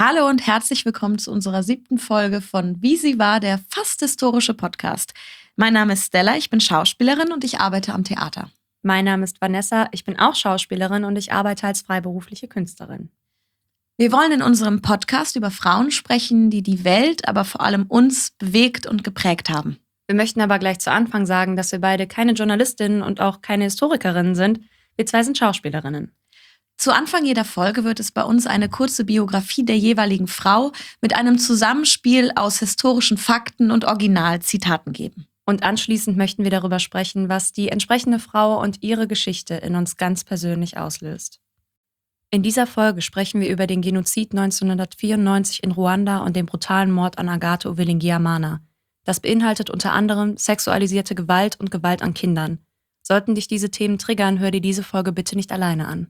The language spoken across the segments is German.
Hallo und herzlich willkommen zu unserer 7. Folge von Wie sie war, der fast historische Podcast. Mein Name ist Stella, ich bin Schauspielerin und ich arbeite am Theater. Mein Name ist Vanessa, ich bin auch Schauspielerin und ich arbeite als freiberufliche Künstlerin. Wir wollen in unserem Podcast über Frauen sprechen, die die Welt, aber vor allem uns bewegt und geprägt haben. Wir möchten aber gleich zu Anfang sagen, dass wir beide keine Journalistinnen und auch keine Historikerinnen sind. Wir zwei sind Schauspielerinnen. Zu Anfang jeder Folge wird es bei uns eine kurze Biografie der jeweiligen Frau mit einem Zusammenspiel aus historischen Fakten und Originalzitaten geben. Und anschließend möchten wir darüber sprechen, was die entsprechende Frau und ihre Geschichte in uns ganz persönlich auslöst. In dieser Folge sprechen wir über den Genozid 1994 in Ruanda und den brutalen Mord an Agathe Uwilingiyimana. Das beinhaltet unter anderem sexualisierte Gewalt und Gewalt an Kindern. Sollten dich diese Themen triggern, hör dir diese Folge bitte nicht alleine an.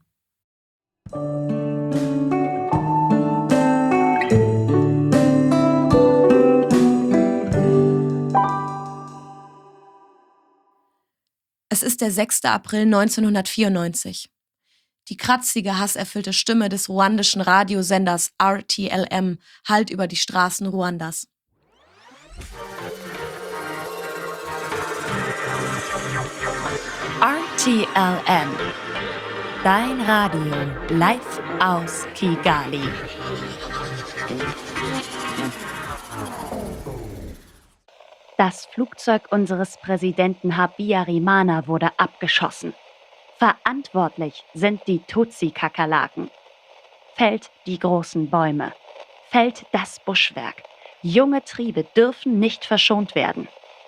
Es ist der 6. April 1994. Die kratzige, hasserfüllte Stimme des ruandischen Radiosenders RTLM hallt über die Straßen Ruandas. RTLM, dein Radio live aus Kigali. Das Flugzeug unseres Präsidenten Habyarimana wurde abgeschossen. Verantwortlich sind die Tutsi-Kakerlaken. Fällt die großen Bäume. Fällt das Buschwerk. Junge Triebe dürfen nicht verschont werden.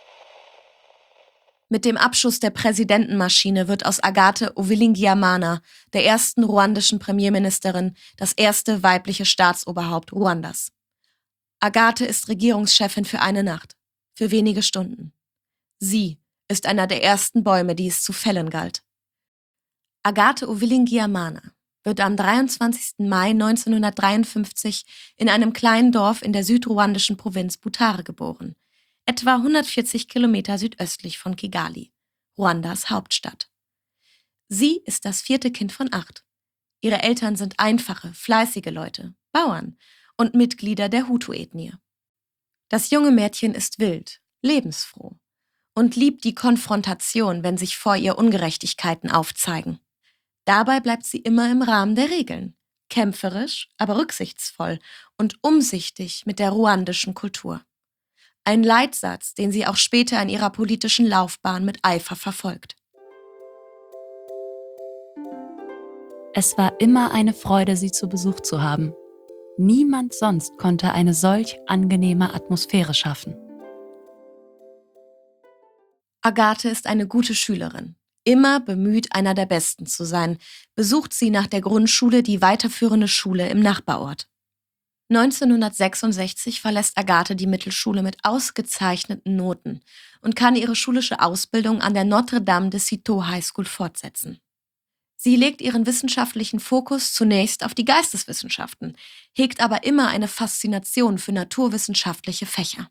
Mit dem Abschuss der Präsidentenmaschine wird aus Agathe Uwilingiyimana, der ersten ruandischen Premierministerin, das erste weibliche Staatsoberhaupt Ruandas. Agathe ist Regierungschefin für eine Nacht, für wenige Stunden. Sie ist einer der ersten Bäume, die es zu fällen galt. Agathe Uwilingiyimana wird am 23. Mai 1953 in einem kleinen Dorf in der südruandischen Provinz Butare geboren, etwa 140 Kilometer südöstlich von Kigali, Ruandas Hauptstadt. Sie ist das 4. Kind von 8. Ihre Eltern sind einfache, fleißige Leute, Bauern und Mitglieder der Hutu-Ethnie. Das junge Mädchen ist wild, lebensfroh und liebt die Konfrontation, wenn sich vor ihr Ungerechtigkeiten aufzeigen. Dabei bleibt sie immer im Rahmen der Regeln, kämpferisch, aber rücksichtsvoll und umsichtig mit der ruandischen Kultur. Ein Leitsatz, den sie auch später in ihrer politischen Laufbahn mit Eifer verfolgt. Es war immer eine Freude, sie zu Besuch zu haben. Niemand sonst konnte eine solch angenehme Atmosphäre schaffen. Agathe ist eine gute Schülerin. Immer bemüht, einer der Besten zu sein, besucht sie nach der Grundschule die weiterführende Schule im Nachbarort. 1966 verlässt Agathe die Mittelschule mit ausgezeichneten Noten und kann ihre schulische Ausbildung an der Notre-Dame de Citeaux High School fortsetzen. Sie legt ihren wissenschaftlichen Fokus zunächst auf die Geisteswissenschaften, hegt aber immer eine Faszination für naturwissenschaftliche Fächer.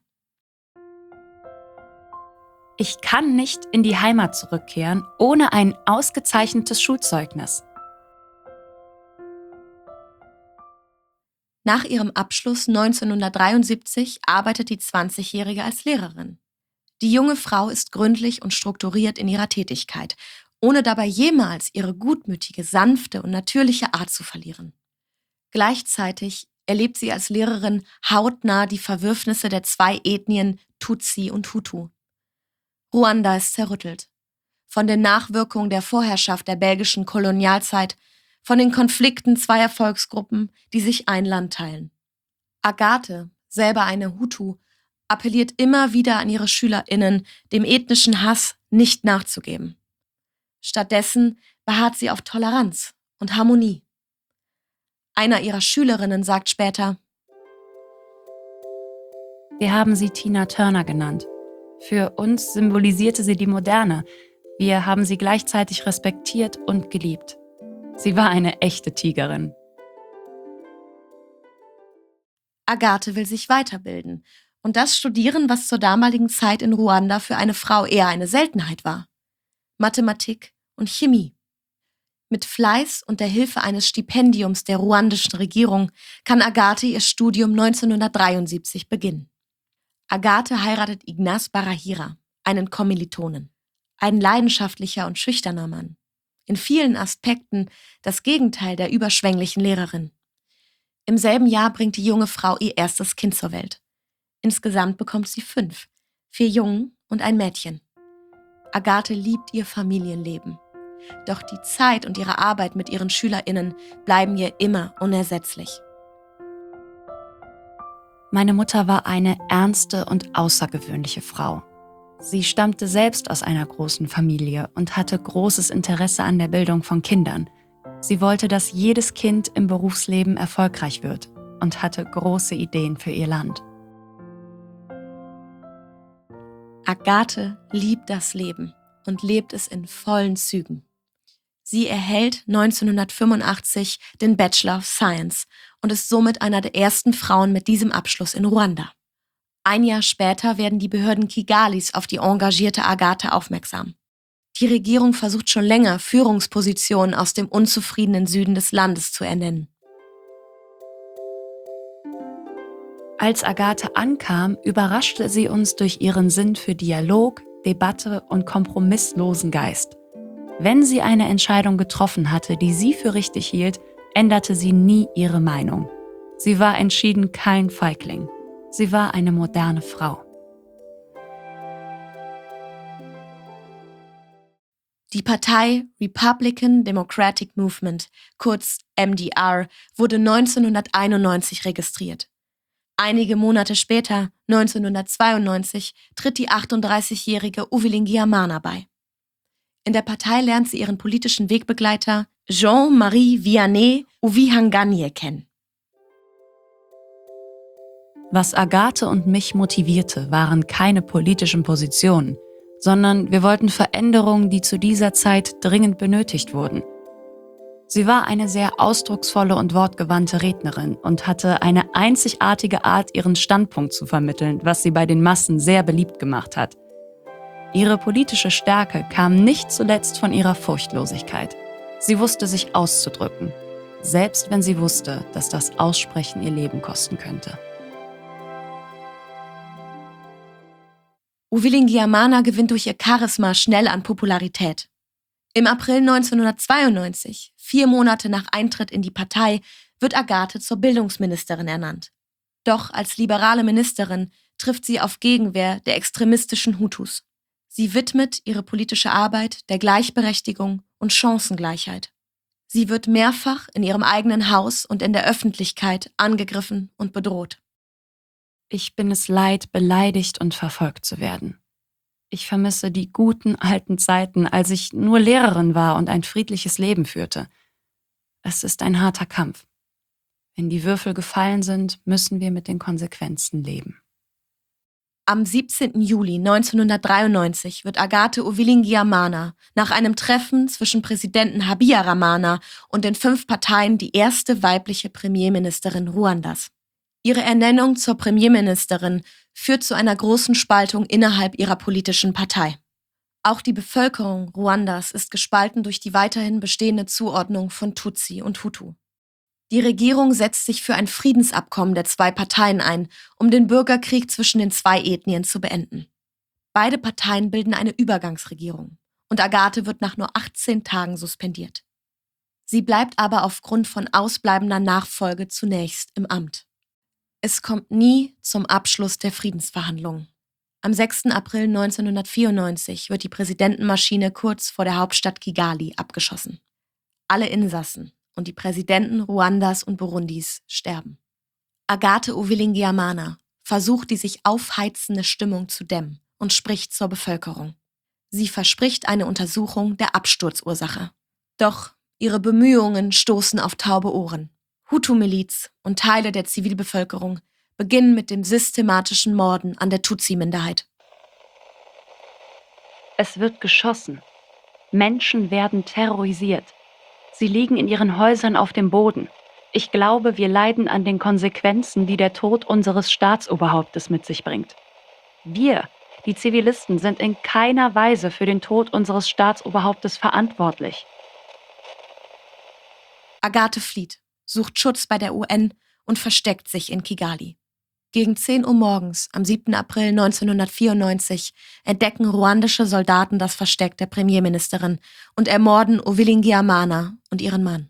Ich kann nicht in die Heimat zurückkehren, ohne ein ausgezeichnetes Schulzeugnis. Nach ihrem Abschluss 1973 arbeitet die 20-Jährige als Lehrerin. Die junge Frau ist gründlich und strukturiert in ihrer Tätigkeit, ohne dabei jemals ihre gutmütige, sanfte und natürliche Art zu verlieren. Gleichzeitig erlebt sie als Lehrerin hautnah die Verwürfnisse der 2 Ethnien Tutsi und Hutu. Ruanda ist zerrüttelt. Von den Nachwirkungen der Vorherrschaft der belgischen Kolonialzeit, von den Konflikten zweier Volksgruppen, die sich ein Land teilen. Agathe, selber eine Hutu, appelliert immer wieder an ihre SchülerInnen, dem ethnischen Hass nicht nachzugeben. Stattdessen beharrt sie auf Toleranz und Harmonie. Einer ihrer Schülerinnen sagt später: Wir haben sie Tina Turner genannt. Für uns symbolisierte sie die Moderne. Wir haben sie gleichzeitig respektiert und geliebt. Sie war eine echte Tigerin. Agathe will sich weiterbilden und das studieren, was zur damaligen Zeit in Ruanda für eine Frau eher eine Seltenheit war: Mathematik und Chemie. Mit Fleiß und der Hilfe eines Stipendiums der ruandischen Regierung kann Agathe ihr Studium 1973 beginnen. Agathe heiratet Ignace Barahira, einen Kommilitonen. Ein leidenschaftlicher und schüchterner Mann. In vielen Aspekten das Gegenteil der überschwänglichen Lehrerin. Im selben Jahr bringt die junge Frau ihr erstes Kind zur Welt. Insgesamt bekommt sie 5, 4 Jungen und ein Mädchen. Agathe liebt ihr Familienleben. Doch die Zeit und ihre Arbeit mit ihren SchülerInnen bleiben ihr immer unersetzlich. Meine Mutter war eine ernste und außergewöhnliche Frau. Sie stammte selbst aus einer großen Familie und hatte großes Interesse an der Bildung von Kindern. Sie wollte, dass jedes Kind im Berufsleben erfolgreich wird und hatte große Ideen für ihr Land. Agathe liebt das Leben und lebt es in vollen Zügen. Sie erhält 1985 den Bachelor of Science und ist somit einer der ersten Frauen mit diesem Abschluss in Ruanda. Ein Jahr später werden die Behörden Kigalis auf die engagierte Agathe aufmerksam. Die Regierung versucht schon länger, Führungspositionen aus dem unzufriedenen Süden des Landes zu ernennen. Als Agathe ankam, überraschte sie uns durch ihren Sinn für Dialog, Debatte und kompromisslosen Geist. Wenn sie eine Entscheidung getroffen hatte, die sie für richtig hielt, änderte sie nie ihre Meinung. Sie war entschieden kein Feigling. Sie war eine moderne Frau. Die Partei Republican Democratic Movement, kurz MDR, wurde 1991 registriert. Einige Monate später, 1992, tritt die 38-jährige Uwilingiamana bei. In der Partei lernt sie ihren politischen Wegbegleiter Jean-Marie Vianney Uvihanganye kennen. Was Agathe und mich motivierte, waren keine politischen Positionen, sondern wir wollten Veränderungen, die zu dieser Zeit dringend benötigt wurden. Sie war eine sehr ausdrucksvolle und wortgewandte Rednerin und hatte eine einzigartige Art, ihren Standpunkt zu vermitteln, was sie bei den Massen sehr beliebt gemacht hat. Ihre politische Stärke kam nicht zuletzt von ihrer Furchtlosigkeit. Sie wusste sich auszudrücken, selbst wenn sie wusste, dass das Aussprechen ihr Leben kosten könnte. Uwilingiamana gewinnt durch ihr Charisma schnell an Popularität. Im April 1992, 4 Monate nach Eintritt in die Partei, wird Agathe zur Bildungsministerin ernannt. Doch als liberale Ministerin trifft sie auf Gegenwehr der extremistischen Hutus. Sie widmet ihre politische Arbeit der Gleichberechtigung und Chancengleichheit. Sie wird mehrfach in ihrem eigenen Haus und in der Öffentlichkeit angegriffen und bedroht. Ich bin es leid, beleidigt und verfolgt zu werden. Ich vermisse die guten alten Zeiten, als ich nur Lehrerin war und ein friedliches Leben führte. Es ist ein harter Kampf. Wenn die Würfel gefallen sind, müssen wir mit den Konsequenzen leben. Am 17. Juli 1993 wird Agathe Uwilingiamana nach einem Treffen zwischen Präsidenten Habyarimana und den 5 Parteien die erste weibliche Premierministerin Ruandas. Ihre Ernennung zur Premierministerin führt zu einer großen Spaltung innerhalb ihrer politischen Partei. Auch die Bevölkerung Ruandas ist gespalten durch die weiterhin bestehende Zuordnung von Tutsi und Hutu. Die Regierung setzt sich für ein Friedensabkommen der 2 Parteien ein, um den Bürgerkrieg zwischen den 2 Ethnien zu beenden. Beide Parteien bilden eine Übergangsregierung und Agathe wird nach nur 18 Tagen suspendiert. Sie bleibt aber aufgrund von ausbleibender Nachfolge zunächst im Amt. Es kommt nie zum Abschluss der Friedensverhandlungen. Am 6. April 1994 wird die Präsidentenmaschine kurz vor der Hauptstadt Kigali abgeschossen. Alle Insassen und die Präsidenten Ruandas und Burundis sterben. Agathe Uwilingiamana versucht, die sich aufheizende Stimmung zu dämmen und spricht zur Bevölkerung. Sie verspricht eine Untersuchung der Absturzursache. Doch ihre Bemühungen stoßen auf taube Ohren. Hutu-Miliz und Teile der Zivilbevölkerung beginnen mit dem systematischen Morden an der Tutsi-Minderheit. Es wird geschossen. Menschen werden terrorisiert. Sie liegen in ihren Häusern auf dem Boden. Ich glaube, wir leiden an den Konsequenzen, die der Tod unseres Staatsoberhauptes mit sich bringt. Wir, die Zivilisten, sind in keiner Weise für den Tod unseres Staatsoberhauptes verantwortlich. Agathe flieht, sucht Schutz bei der UN und versteckt sich in Kigali. Gegen 10 Uhr morgens am 7. April 1994 entdecken ruandische Soldaten das Versteck der Premierministerin und ermorden Uwilingiamana und ihren Mann.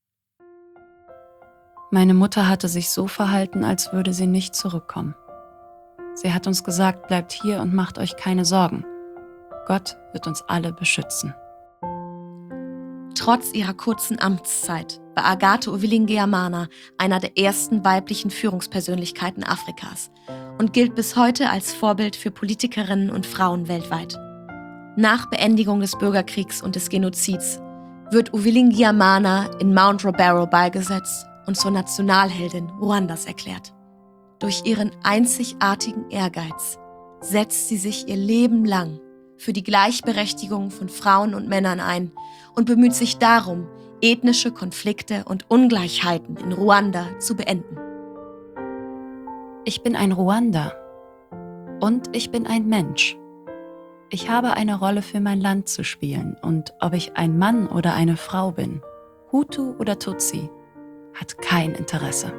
Meine Mutter hatte sich so verhalten, als würde sie nicht zurückkommen. Sie hat uns gesagt, bleibt hier und macht euch keine Sorgen. Gott wird uns alle beschützen. Trotz ihrer kurzen Amtszeit war Agathe Uwilingiamana einer der ersten weiblichen Führungspersönlichkeiten Afrikas und gilt bis heute als Vorbild für Politikerinnen und Frauen weltweit. Nach Beendigung des Bürgerkriegs und des Genozids wird Uwilingiamana in Mount Robero beigesetzt und zur Nationalheldin Ruandas erklärt. Durch ihren einzigartigen Ehrgeiz setzt sie sich ihr Leben lang für die Gleichberechtigung von Frauen und Männern ein und bemüht sich darum, ethnische Konflikte und Ungleichheiten in Ruanda zu beenden. Ich bin ein Ruander und ich bin ein Mensch. Ich habe eine Rolle für mein Land zu spielen und ob ich ein Mann oder eine Frau bin, Hutu oder Tutsi, hat kein Interesse.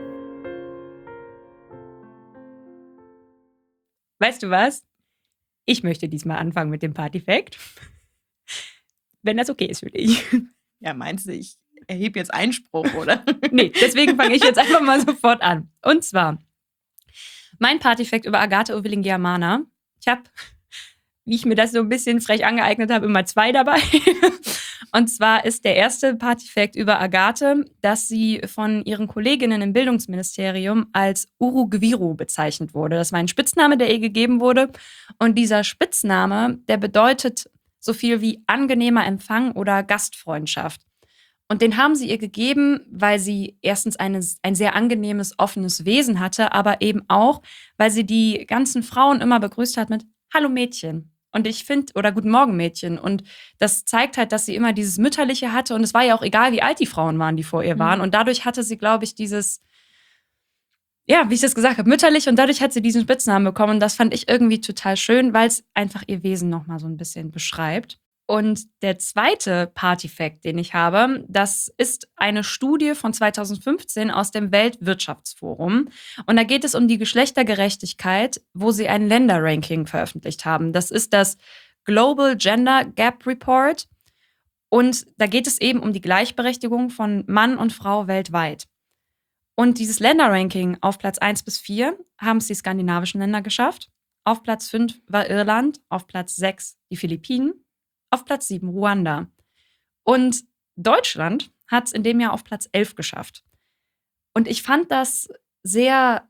Weißt du was? Ich möchte diesmal anfangen mit dem Party-Fact. Wenn das okay ist für dich. Ja, meinst du, ich erhebe jetzt Einspruch, oder? Nee, deswegen fange ich jetzt einfach mal sofort an. Und zwar, mein Party-Fact über Agathe Uwilingiamana. Ich habe, wie ich mir das so ein bisschen frech angeeignet habe, immer 2 dabei. Und zwar ist der erste Party-Fact über Agathe, dass sie von ihren Kolleginnen im Bildungsministerium als Urugwiru bezeichnet wurde. Das war ein Spitzname, der ihr gegeben wurde. Und dieser Spitzname, der bedeutet so viel wie angenehmer Empfang oder Gastfreundschaft. Und den haben sie ihr gegeben, weil sie erstens ein sehr angenehmes, offenes Wesen hatte, aber eben auch, weil sie die ganzen Frauen immer begrüßt hat mit Hallo Mädchen. Und ich finde, oder Guten Morgen Mädchen. Und das zeigt halt, dass sie immer dieses Mütterliche hatte. Und es war ja auch egal, wie alt die Frauen waren, die vor ihr waren. Und dadurch hatte sie, glaube ich, dieses, ja, wie ich das gesagt habe, mütterlich. Und dadurch hat sie diesen Spitznamen bekommen. Und das fand ich irgendwie total schön, weil es einfach ihr Wesen nochmal so ein bisschen beschreibt. Und der zweite Party-Fact, den ich habe, das ist eine Studie von 2015 aus dem Weltwirtschaftsforum. Und da geht es um die Geschlechtergerechtigkeit, wo sie ein Länderranking veröffentlicht haben. Das ist das Global Gender Gap Report. Und da geht es eben um die Gleichberechtigung von Mann und Frau weltweit. Und dieses Länderranking auf Platz 1 bis 4 haben es die skandinavischen Länder geschafft. Auf Platz 5 war Irland, auf Platz 6 die Philippinen. Auf Platz 7 Ruanda. Und Deutschland hat es in dem Jahr auf Platz 11 geschafft. Und ich fand das sehr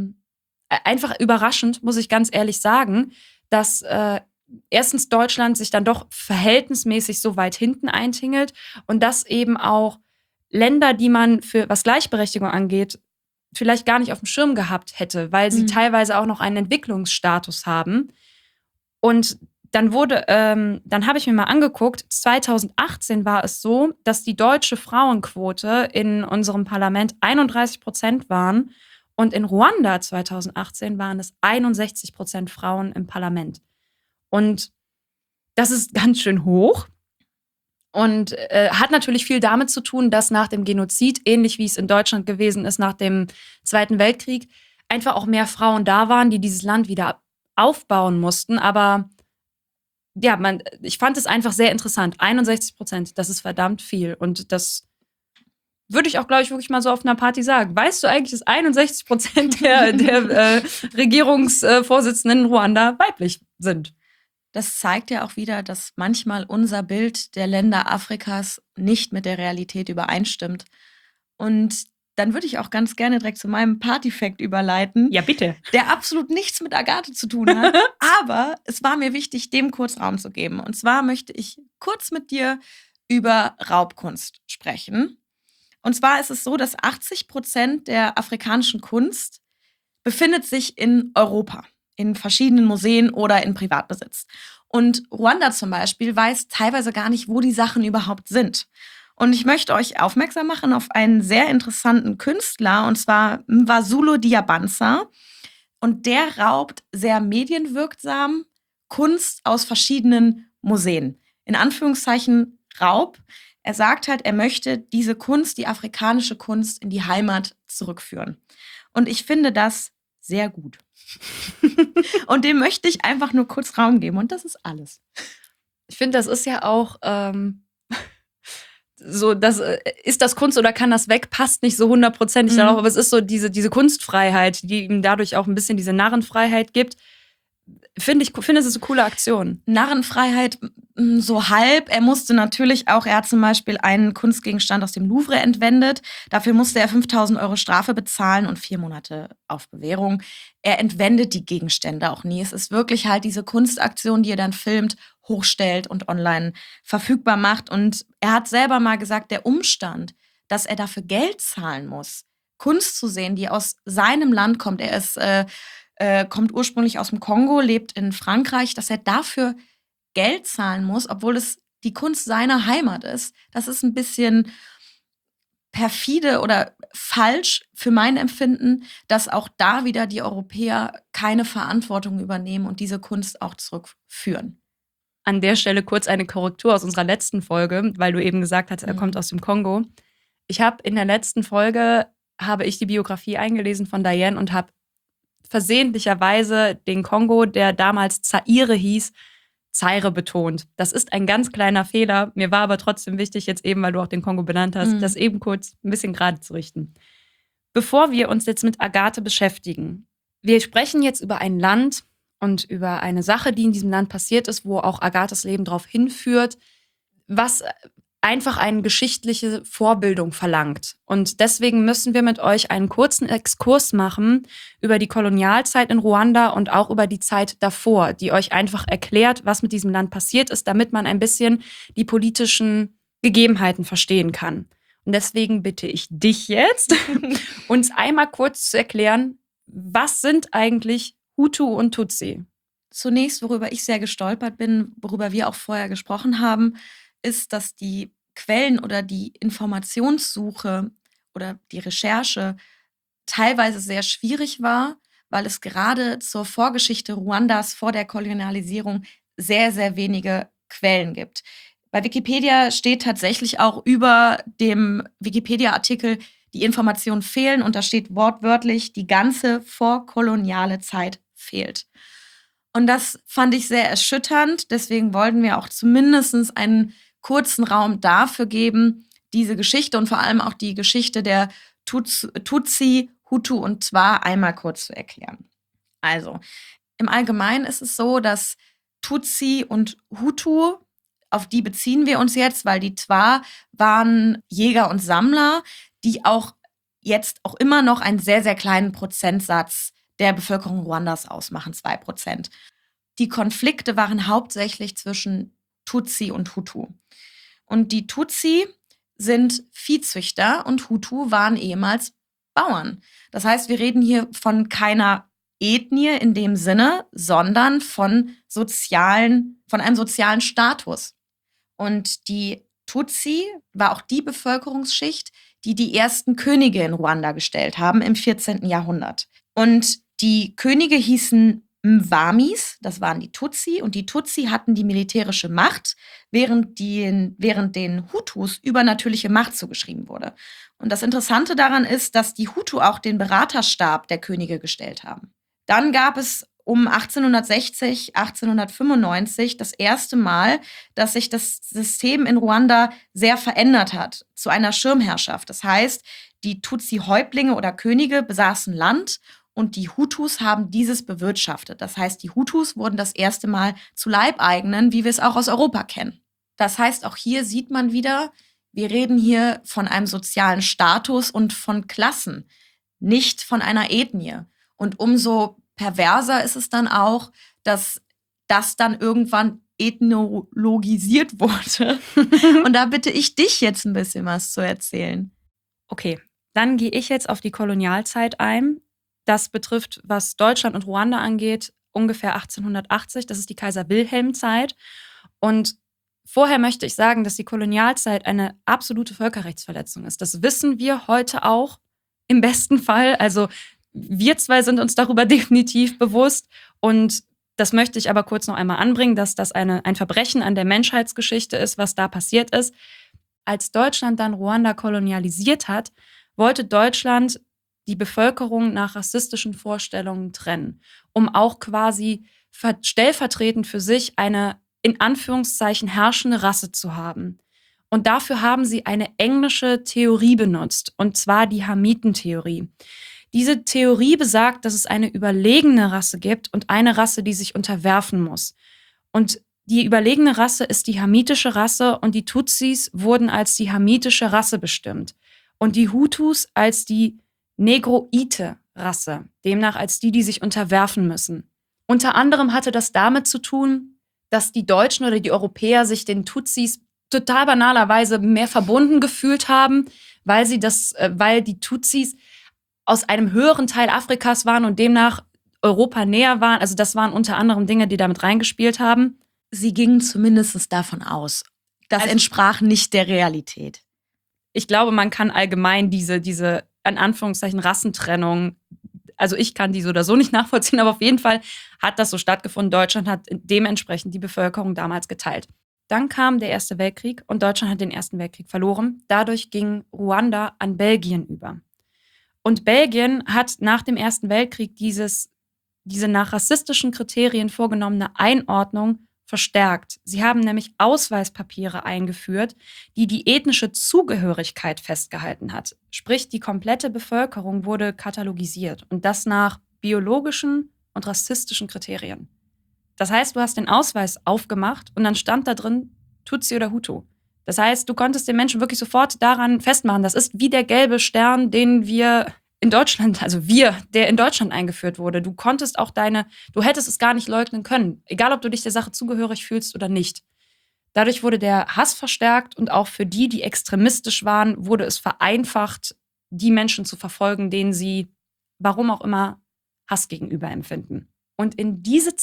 einfach überraschend, muss ich ganz ehrlich sagen, dass erstens Deutschland sich dann doch verhältnismäßig so weit hinten eintingelt und dass eben auch Länder, die man für was Gleichberechtigung angeht, vielleicht gar nicht auf dem Schirm gehabt hätte, weil sie teilweise auch noch einen Entwicklungsstatus haben. Und dann habe ich mir mal angeguckt, 2018 war es so, dass die deutsche Frauenquote in unserem Parlament 31% waren und in Ruanda 2018 waren es 61% Frauen im Parlament. Und das ist ganz schön hoch und hat natürlich viel damit zu tun, dass nach dem Genozid, ähnlich wie es in Deutschland gewesen ist nach dem Zweiten Weltkrieg, einfach auch mehr Frauen da waren, die dieses Land wieder aufbauen mussten, aber ja, ich fand es einfach sehr interessant. 61%, das ist verdammt viel. Und das würde ich auch, glaube ich, wirklich mal so auf einer Party sagen. Weißt du eigentlich, dass 61% der Regierungsvorsitzenden in Ruanda weiblich sind? Das zeigt ja auch wieder, dass manchmal unser Bild der Länder Afrikas nicht mit der Realität übereinstimmt. Und dann würde ich auch ganz gerne direkt zu meinem Party-Fact überleiten. Ja, bitte. Der absolut nichts mit Agathe zu tun hat. Aber es war mir wichtig, dem kurz Raum zu geben. Und zwar möchte ich kurz mit dir über Raubkunst sprechen. Und zwar ist es so, dass 80% der afrikanischen Kunst befindet sich in Europa, in verschiedenen Museen oder in Privatbesitz. Und Ruanda zum Beispiel weiß teilweise gar nicht, wo die Sachen überhaupt sind. Und ich möchte euch aufmerksam machen auf einen sehr interessanten Künstler, und zwar Mvazulu Diabansa. Und der raubt sehr medienwirksam Kunst aus verschiedenen Museen. In Anführungszeichen Raub. Er sagt halt, er möchte diese Kunst, die afrikanische Kunst, in die Heimat zurückführen. Und ich finde das sehr gut. Und dem möchte ich einfach nur kurz Raum geben. Und das ist alles. Ich finde, das ist ja auch so, ist das Kunst oder kann das weg? Passt nicht so 100%ig darauf, aber es ist so diese Kunstfreiheit, die ihm dadurch auch ein bisschen diese Narrenfreiheit gibt. Ich finde, es ist eine coole Aktion. Narrenfreiheit so halb. Er hat zum Beispiel einen Kunstgegenstand aus dem Louvre entwendet. Dafür musste er 5.000 € Strafe bezahlen und 4 Monate auf Bewährung. Er entwendet die Gegenstände auch nie. Es ist wirklich halt diese Kunstaktion, die er dann filmt, hochstellt und online verfügbar macht. Und er hat selber mal gesagt, der Umstand, dass er dafür Geld zahlen muss, Kunst zu sehen, die aus seinem Land kommt. Er ist kommt ursprünglich aus dem Kongo, lebt in Frankreich, dass er dafür Geld zahlen muss, obwohl es die Kunst seiner Heimat ist. Das ist ein bisschen perfide oder falsch für mein Empfinden, dass auch da wieder die Europäer keine Verantwortung übernehmen und diese Kunst auch zurückführen. An der Stelle kurz eine Korrektur aus unserer letzten Folge, weil du eben gesagt hast, er kommt aus dem Kongo. In der letzten Folge habe ich die Biografie eingelesen von Diane und habe versehentlicherweise den Kongo, der damals Zaire hieß, Zaire betont. Das ist ein ganz kleiner Fehler. Mir war aber trotzdem wichtig, jetzt eben, weil du auch den Kongo benannt hast, das eben kurz ein bisschen gerade zu richten. Bevor wir uns jetzt mit Agathe beschäftigen, wir sprechen jetzt über ein Land und über eine Sache, die in diesem Land passiert ist, wo auch Agathes Leben darauf hinführt, was einfach eine geschichtliche Vorbildung verlangt. Und deswegen müssen wir mit euch einen kurzen Exkurs machen über die Kolonialzeit in Ruanda und auch über die Zeit davor, die euch einfach erklärt, was mit diesem Land passiert ist, damit man ein bisschen die politischen Gegebenheiten verstehen kann. Und deswegen bitte ich dich jetzt, uns einmal kurz zu erklären, was sind eigentlich Hutu und Tutsi? Zunächst, worüber ich sehr gestolpert bin, worüber wir auch vorher gesprochen haben, ist, dass die Quellen oder die Informationssuche oder die Recherche teilweise sehr schwierig war, weil es gerade zur Vorgeschichte Ruandas vor der Kolonialisierung sehr, sehr wenige Quellen gibt. Bei Wikipedia steht tatsächlich auch über dem Wikipedia-Artikel, die Informationen fehlen und da steht wortwörtlich, die ganze vorkoloniale Zeit fehlt. Und das fand ich sehr erschütternd, deswegen wollten wir auch zumindest einen kurzen Raum dafür geben, diese Geschichte und vor allem auch die Geschichte der Tutsi, Hutu und Twa einmal kurz zu erklären. Also, im Allgemeinen ist es so, dass Tutsi und Hutu, auf die beziehen wir uns jetzt, weil die Twa waren Jäger und Sammler, die auch jetzt auch immer noch einen sehr, sehr kleinen Prozentsatz der Bevölkerung Ruandas ausmachen, 2%. Die Konflikte waren hauptsächlich zwischen Tutsi und Hutu. Und die Tutsi sind Viehzüchter und Hutu waren ehemals Bauern. Das heißt, wir reden hier von keiner Ethnie in dem Sinne, sondern von einem sozialen Status. Und die Tutsi war auch die Bevölkerungsschicht, die die ersten Könige in Ruanda gestellt haben im 14. Jahrhundert. Und die Könige hießen Mwamis, das waren die Tutsi, und die Tutsi hatten die militärische Macht, während den Hutus übernatürliche Macht zugeschrieben wurde. Und das Interessante daran ist, dass die Hutu auch den Beraterstab der Könige gestellt haben. Dann gab es um 1860, 1895 das erste Mal, dass sich das System in Ruanda sehr verändert hat, zu einer Schirmherrschaft. Das heißt, die Tutsi-Häuptlinge oder Könige besaßen Land und die Hutus haben dieses bewirtschaftet. Das heißt, die Hutus wurden das erste Mal zu Leibeigenen, wie wir es auch aus Europa kennen. Das heißt, auch hier sieht man wieder, wir reden hier von einem sozialen Status und von Klassen, nicht von einer Ethnie. Und umso perverser ist es dann auch, dass das dann irgendwann ethnologisiert wurde. Und da bitte ich dich jetzt ein bisschen was zu erzählen. Okay, dann gehe ich jetzt auf die Kolonialzeit ein. Das betrifft, was Deutschland und Ruanda angeht, ungefähr 1880. Das ist die Kaiser-Wilhelm-Zeit. Und vorher möchte ich sagen, dass die Kolonialzeit eine absolute Völkerrechtsverletzung ist. Das wissen wir heute auch im besten Fall. Also wir zwei sind uns darüber definitiv bewusst. Und das möchte ich aber kurz noch einmal anbringen, dass das ein Verbrechen an der Menschheitsgeschichte ist, was da passiert ist. als Deutschland dann Ruanda kolonialisiert hat, wollte Deutschland die Bevölkerung nach rassistischen Vorstellungen trennen, um auch quasi stellvertretend für sich eine in Anführungszeichen herrschende Rasse zu haben. Und dafür haben sie eine englische Theorie benutzt, und zwar die Hamitentheorie. Diese Theorie besagt, dass es eine überlegene Rasse gibt und eine Rasse, die sich unterwerfen muss. Und die überlegene Rasse ist die hamitische Rasse und die Tutsis wurden als die hamitische Rasse bestimmt. Und die Hutus als die negroide Rasse, demnach als die, die sich unterwerfen müssen. Unter anderem hatte das damit zu tun, dass die Deutschen oder die Europäer sich den Tutsis total banalerweise mehr verbunden gefühlt haben, weil die Tutsis aus einem höheren Teil Afrikas waren und demnach Europa näher waren. Also das waren unter anderem Dinge, die damit reingespielt haben. Sie gingen zumindest davon aus. Das entsprach nicht der Realität. Ich glaube, man kann allgemein diese in Anführungszeichen Rassentrennung, also ich kann die so oder so nicht nachvollziehen, aber auf jeden Fall hat das so stattgefunden. Deutschland hat dementsprechend die Bevölkerung damals geteilt. Dann kam der Erste Weltkrieg und Deutschland hat den Ersten Weltkrieg verloren. Dadurch ging Ruanda an Belgien über. Und Belgien hat nach dem Ersten Weltkrieg diese nach rassistischen Kriterien vorgenommene Einordnung verstärkt. Sie haben nämlich Ausweispapiere eingeführt, die ethnische Zugehörigkeit festgehalten hat. Sprich, die komplette Bevölkerung wurde katalogisiert und das nach biologischen und rassistischen Kriterien. Das heißt, du hast den Ausweis aufgemacht und dann stand da drin Tutsi oder Hutu. Das heißt, du konntest den Menschen wirklich sofort daran festmachen. Das ist wie der gelbe Stern, den wir in Deutschland, der in Deutschland eingeführt wurde. Du hättest es gar nicht leugnen können. Egal, ob du dich der Sache zugehörig fühlst oder nicht. Dadurch wurde der Hass verstärkt und auch für die extremistisch waren, wurde es vereinfacht, die Menschen zu verfolgen, denen sie, warum auch immer, Hass gegenüber empfinden. Und in diesen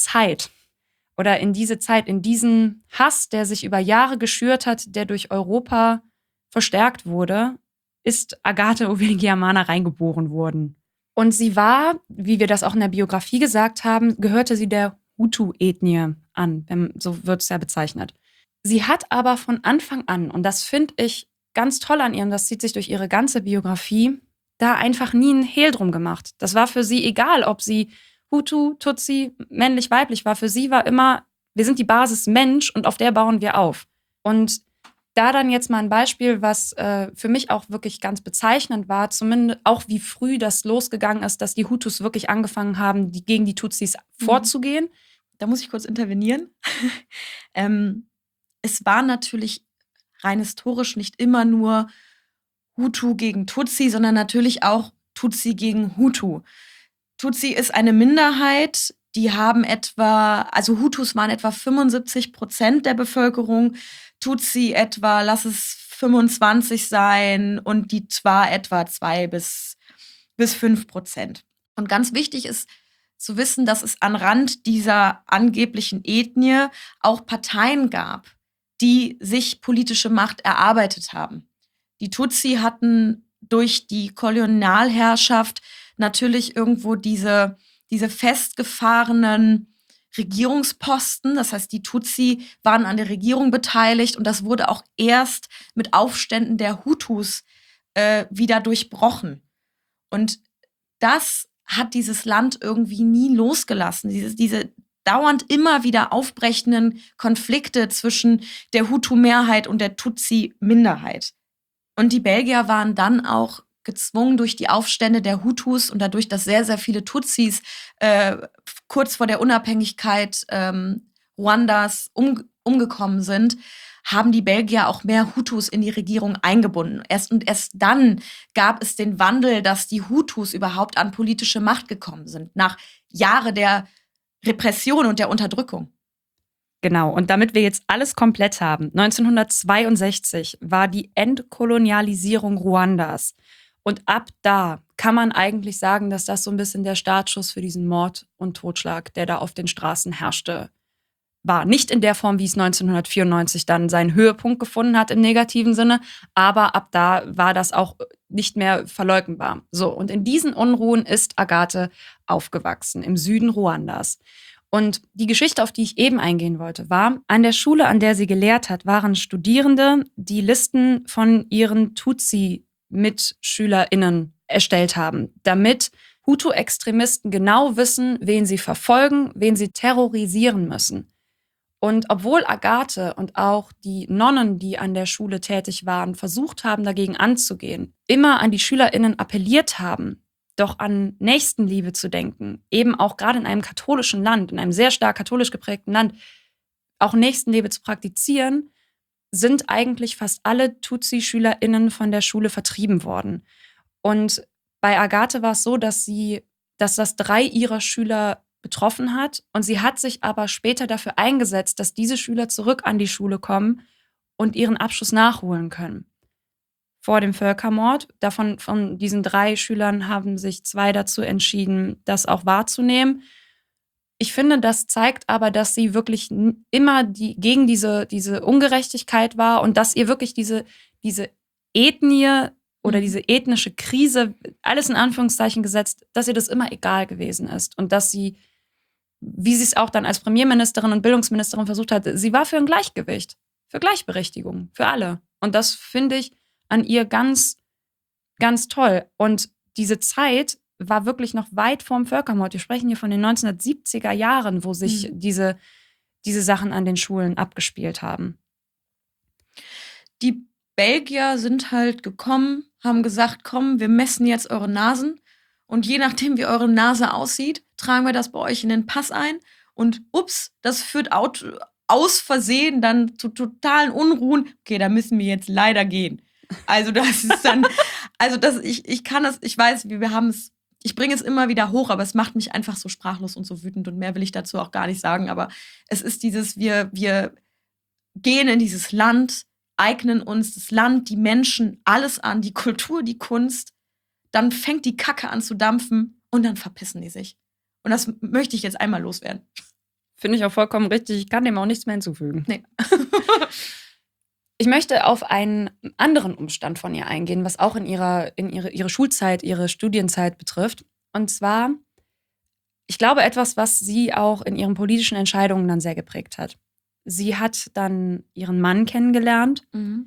Hass, der sich über Jahre geschürt hat, der durch Europa verstärkt wurde, ist Agathe Uwilingiyimana reingeboren worden. Und sie war, wie wir das auch in der Biografie gesagt haben, gehörte sie der Hutu-Ethnie an, so wird es ja bezeichnet. Sie hat aber von Anfang an, und das finde ich ganz toll an ihr, und das zieht sich durch ihre ganze Biografie, da einfach nie einen Hehl drum gemacht. Das war für sie egal, ob sie Hutu, Tutsi, männlich, weiblich war. Für sie war immer, wir sind die Basis Mensch und auf der bauen wir auf. Und da dann jetzt mal ein Beispiel, was für mich auch wirklich ganz bezeichnend war, zumindest auch wie früh das losgegangen ist, dass die Hutus wirklich angefangen haben, gegen die Tutsis vorzugehen. Da muss ich kurz intervenieren. Es war natürlich rein historisch nicht immer nur Hutu gegen Tutsi, sondern natürlich auch Tutsi gegen Hutu. Tutsi ist eine Minderheit, die haben Hutus waren etwa 75% der Bevölkerung, Tutsi etwa, lass es 25 sein und die Twa etwa 2 bis 5%. Und ganz wichtig ist zu wissen, dass es an Rand dieser angeblichen Ethnie auch Parteien gab, die sich politische Macht erarbeitet haben. Die Tutsi hatten durch die Kolonialherrschaft natürlich irgendwo diese festgefahrenen Regierungsposten. Das heißt, die Tutsi waren an der Regierung beteiligt und das wurde auch erst mit Aufständen der Hutus wieder durchbrochen. Und das hat dieses Land irgendwie nie losgelassen. Diese dauernd immer wieder aufbrechenden Konflikte zwischen der Hutu-Mehrheit und der Tutsi-Minderheit. Und die Belgier waren dann auch gezwungen durch die Aufstände der Hutus und dadurch, dass sehr, sehr viele Tutsis kurz vor der Unabhängigkeit Ruandas umgekommen sind, haben die Belgier auch mehr Hutus in die Regierung eingebunden. Erst dann gab es den Wandel, dass die Hutus überhaupt an politische Macht gekommen sind, nach Jahren der Repression und der Unterdrückung. Genau, und damit wir jetzt alles komplett haben, 1962 war die Entkolonialisierung Ruandas. Und ab da kann man eigentlich sagen, dass das so ein bisschen der Startschuss für diesen Mord und Totschlag, der da auf den Straßen herrschte, war. Nicht in der Form, wie es 1994 dann seinen Höhepunkt gefunden hat im negativen Sinne, aber ab da war das auch nicht mehr verleugnbar. So, und in diesen Unruhen ist Agathe aufgewachsen, im Süden Ruandas. Und die Geschichte, auf die ich eben eingehen wollte, war, an der Schule, an der sie gelehrt hat, waren Studierende, die Listen von ihren Tutsi-MitschülerInnen erstellt haben, damit Hutu-Extremisten genau wissen, wen sie verfolgen, wen sie terrorisieren müssen. Und obwohl Agathe und auch die Nonnen, die an der Schule tätig waren, versucht haben, dagegen anzugehen, immer an die SchülerInnen appelliert haben, doch an Nächstenliebe zu denken, eben auch gerade in einem katholischen Land, in einem sehr stark katholisch geprägten Land, auch Nächstenliebe zu praktizieren, sind eigentlich fast alle Tutsi-SchülerInnen von der Schule vertrieben worden. Und bei Agathe war es so, dass das 3 ihrer Schüler betroffen hat. Und sie hat sich aber später dafür eingesetzt, dass diese Schüler zurück an die Schule kommen und ihren Abschluss nachholen können. Vor dem Völkermord. Von diesen 3 Schülern haben sich 2 dazu entschieden, das auch wahrzunehmen. Ich finde, das zeigt aber, dass sie wirklich immer gegen diese Ungerechtigkeit war und dass ihr wirklich diese Ethnie oder diese ethnische Krise, alles in Anführungszeichen gesetzt, dass ihr das immer egal gewesen ist. Und dass sie, wie sie es auch dann als Premierministerin und Bildungsministerin versucht hat, sie war für ein Gleichgewicht, für Gleichberechtigung, für alle. Und das finde ich an ihr ganz, ganz toll. Und diese Zeit war wirklich noch weit vorm Völkermord. Wir sprechen hier von den 1970er Jahren, wo sich diese Sachen an den Schulen abgespielt haben. Die Belgier sind halt gekommen, haben gesagt, komm, wir messen jetzt eure Nasen und je nachdem, wie eure Nase aussieht, tragen wir das bei euch in den Pass ein und ups, das führt aus Versehen dann zu totalen Unruhen. Okay, da müssen wir jetzt leider gehen. Also das ist dann, ich kann das, ich weiß, wir haben es, ich bringe es immer wieder hoch, aber es macht mich einfach so sprachlos und so wütend und mehr will ich dazu auch gar nicht sagen, aber es ist dieses, wir gehen in dieses Land, eignen uns das Land, die Menschen, alles an, die Kultur, die Kunst, dann fängt die Kacke an zu dampfen und dann verpissen die sich. Und das möchte ich jetzt einmal loswerden. Finde ich auch vollkommen richtig, ich kann dem auch nichts mehr hinzufügen. Nee. Ich möchte auf einen anderen Umstand von ihr eingehen, was auch in ihre Schulzeit, ihre Studienzeit betrifft. Und zwar, ich glaube, etwas, was sie auch in ihren politischen Entscheidungen dann sehr geprägt hat. Sie hat dann ihren Mann kennengelernt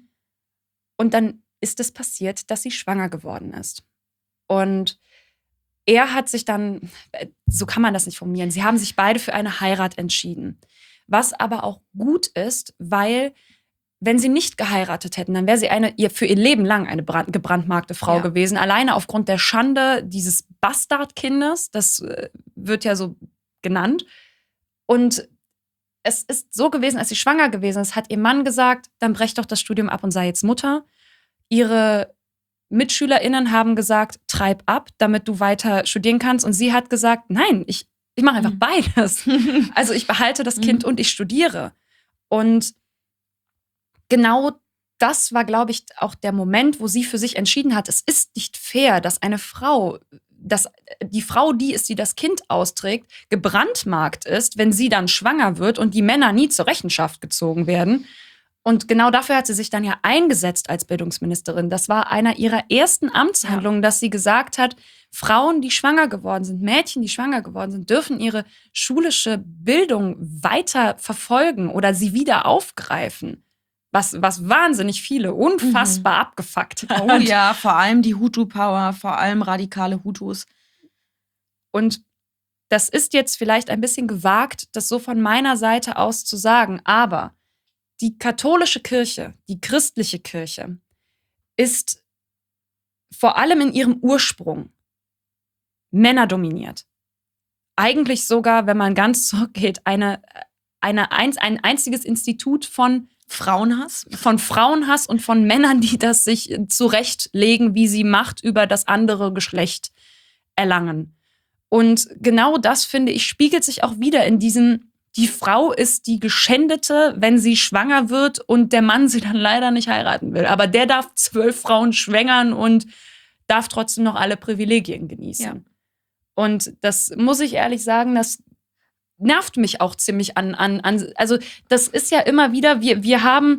und dann ist es passiert, dass sie schwanger geworden ist. Und er hat sich dann, so kann man das nicht formulieren, sie haben sich beide für eine Heirat entschieden. Was aber auch gut ist, weil wenn sie nicht geheiratet hätten, dann wäre sie für ihr Leben lang eine gebrandmarkte Frau gewesen. Alleine aufgrund der Schande dieses Bastardkindes, das wird ja so genannt. Und es ist so gewesen, als sie schwanger gewesen ist, hat ihr Mann gesagt, dann brech doch das Studium ab und sei jetzt Mutter. Ihre MitschülerInnen haben gesagt, treib ab, damit du weiter studieren kannst. Und sie hat gesagt, nein, ich mache einfach beides. Also ich behalte das Kind und ich studiere. Und genau das war, glaube ich, auch der Moment, wo sie für sich entschieden hat, es ist nicht fair, dass die Frau, die das Kind austrägt, gebrandmarkt ist, wenn sie dann schwanger wird und die Männer nie zur Rechenschaft gezogen werden. Und genau dafür hat sie sich dann ja eingesetzt als Bildungsministerin. Das war einer ihrer ersten Amtshandlungen, dass sie gesagt hat, Frauen, die schwanger geworden sind, Mädchen, die schwanger geworden sind, dürfen ihre schulische Bildung weiter verfolgen oder sie wieder aufgreifen. Was wahnsinnig viele unfassbar abgefuckt hat. Oh ja, vor allem die Hutu-Power, vor allem radikale Hutus. Und das ist jetzt vielleicht ein bisschen gewagt, das so von meiner Seite aus zu sagen, aber die katholische Kirche, die christliche Kirche, ist vor allem in ihrem Ursprung männerdominiert. Eigentlich sogar, wenn man ganz zurückgeht, ein einziges Institut von Frauenhass und von Männern, die das sich zurechtlegen, wie sie Macht über das andere Geschlecht erlangen. Und genau das, finde ich, spiegelt sich auch wieder in diesem, die Frau ist die Geschändete, wenn sie schwanger wird und der Mann sie dann leider nicht heiraten will. Aber der darf 12 Frauen schwängern und darf trotzdem noch alle Privilegien genießen. Ja. Und das muss ich ehrlich sagen, das nervt mich auch ziemlich an. Also das ist ja immer wieder, wir haben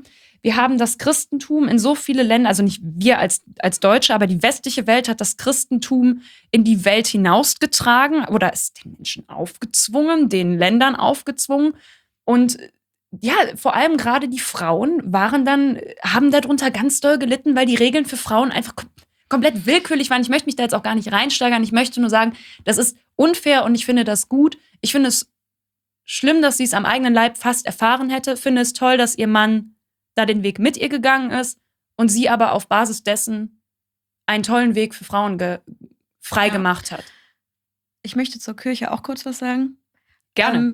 Wir haben das Christentum in so viele Länder, also nicht wir als Deutsche, aber die westliche Welt hat das Christentum in die Welt hinausgetragen oder ist den Menschen aufgezwungen, den Ländern aufgezwungen. Und ja, vor allem gerade die Frauen haben darunter ganz doll gelitten, weil die Regeln für Frauen einfach komplett willkürlich waren. Ich möchte mich da jetzt auch gar nicht reinsteigern. Ich möchte nur sagen, das ist unfair und ich finde das gut. Ich finde es schlimm, dass sie es am eigenen Leib fast erfahren hätte. Ich finde es toll, dass ihr Mann da den Weg mit ihr gegangen ist und sie aber auf Basis dessen einen tollen Weg für Frauen frei gemacht hat. Ich möchte zur Kirche auch kurz was sagen. Gerne.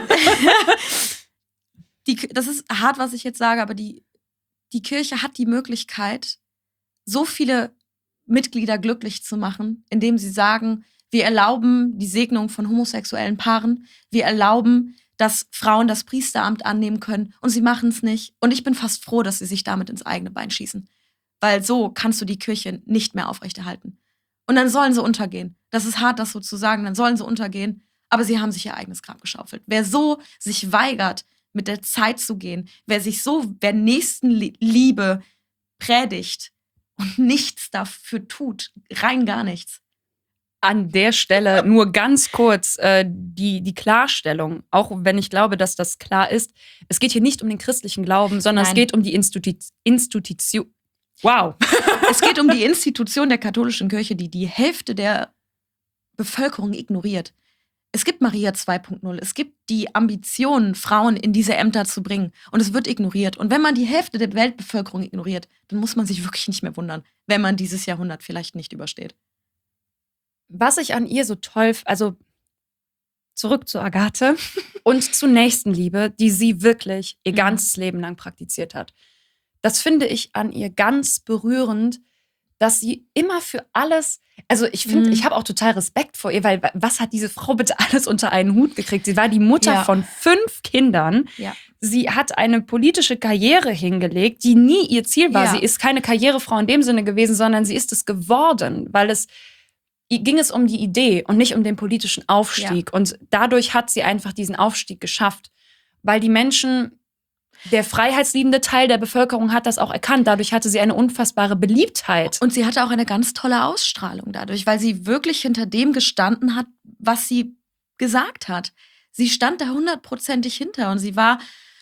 Das ist hart, was ich jetzt sage, aber die Kirche hat die Möglichkeit, so viele Mitglieder glücklich zu machen, indem sie sagen, wir erlauben die Segnung von homosexuellen Paaren, wir erlauben, dass Frauen das Priesteramt annehmen können und sie machen es nicht. Und ich bin fast froh, dass sie sich damit ins eigene Bein schießen. Weil so kannst du die Kirche nicht mehr aufrechterhalten. Und dann sollen sie untergehen. Das ist hart, das so zu sagen, dann sollen sie untergehen. Aber sie haben sich ihr eigenes Grab geschaufelt. Wer so sich weigert, mit der Zeit zu gehen, wer Nächstenliebe predigt und nichts dafür tut, rein gar nichts. An der Stelle nur ganz kurz die Klarstellung, auch wenn ich glaube, dass das klar ist. Es geht hier nicht um den christlichen Glauben, sondern es geht um die Institution. Wow. Es geht um die Institution der katholischen Kirche, die die Hälfte der Bevölkerung ignoriert. Es gibt Maria 2.0. Es gibt die Ambitionen, Frauen in diese Ämter zu bringen. Und es wird ignoriert. Und wenn man die Hälfte der Weltbevölkerung ignoriert, dann muss man sich wirklich nicht mehr wundern, wenn man dieses Jahrhundert vielleicht nicht übersteht. Was ich an ihr so toll, also zurück zu Agathe und zu Nächstenliebe, die sie wirklich ihr ganzes Leben lang praktiziert hat. Das finde ich an ihr ganz berührend, dass sie immer für alles, also ich finde, ich habe auch total Respekt vor ihr, weil was hat diese Frau bitte alles unter einen Hut gekriegt? Sie war die Mutter von 5 Kindern. Ja. Sie hat eine politische Karriere hingelegt, die nie ihr Ziel war. Ja. Sie ist keine Karrierefrau in dem Sinne gewesen, sondern sie ist es geworden, weil ging es um die Idee und nicht um den politischen Aufstieg. Ja. Und dadurch hat sie einfach diesen Aufstieg geschafft, weil die Menschen, der freiheitsliebende Teil der Bevölkerung hat das auch erkannt. Dadurch hatte sie eine unfassbare Beliebtheit. Und sie hatte auch eine ganz tolle Ausstrahlung dadurch, weil sie wirklich hinter dem gestanden hat, was sie gesagt hat. Sie stand da 100%ig hinter und sie war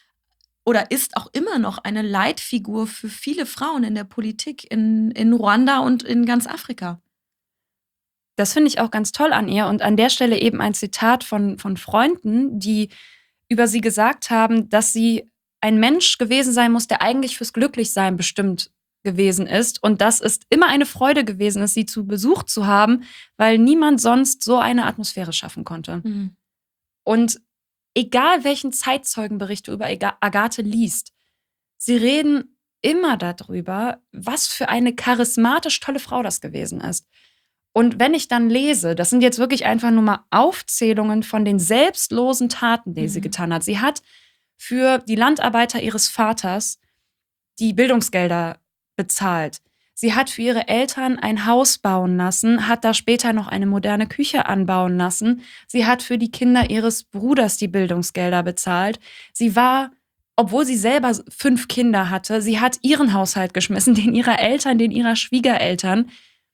oder ist auch immer noch eine Leitfigur für viele Frauen in der Politik in Ruanda und in ganz Afrika. Das finde ich auch ganz toll an ihr. Und an der Stelle eben ein Zitat von Freunden, die über sie gesagt haben, dass sie ein Mensch gewesen sein muss, der eigentlich fürs Glücklichsein bestimmt gewesen ist. Und dass es immer eine Freude gewesen ist, sie zu Besuch zu haben, weil niemand sonst so eine Atmosphäre schaffen konnte. Mhm. Und egal welchen Zeitzeugenbericht du über Agathe liest, sie reden immer darüber, was für eine charismatisch tolle Frau das gewesen ist. Und wenn ich dann lese, das sind jetzt wirklich einfach nur mal Aufzählungen von den selbstlosen Taten, die sie getan hat. Sie hat für die Landarbeiter ihres Vaters die Bildungsgelder bezahlt. Sie hat für ihre Eltern ein Haus bauen lassen, hat da später noch eine moderne Küche anbauen lassen. Sie hat für die Kinder ihres Bruders die Bildungsgelder bezahlt. Sie war, obwohl sie selber 5 Kinder hatte, sie hat ihren Haushalt geschmissen, den ihrer Eltern, den ihrer Schwiegereltern.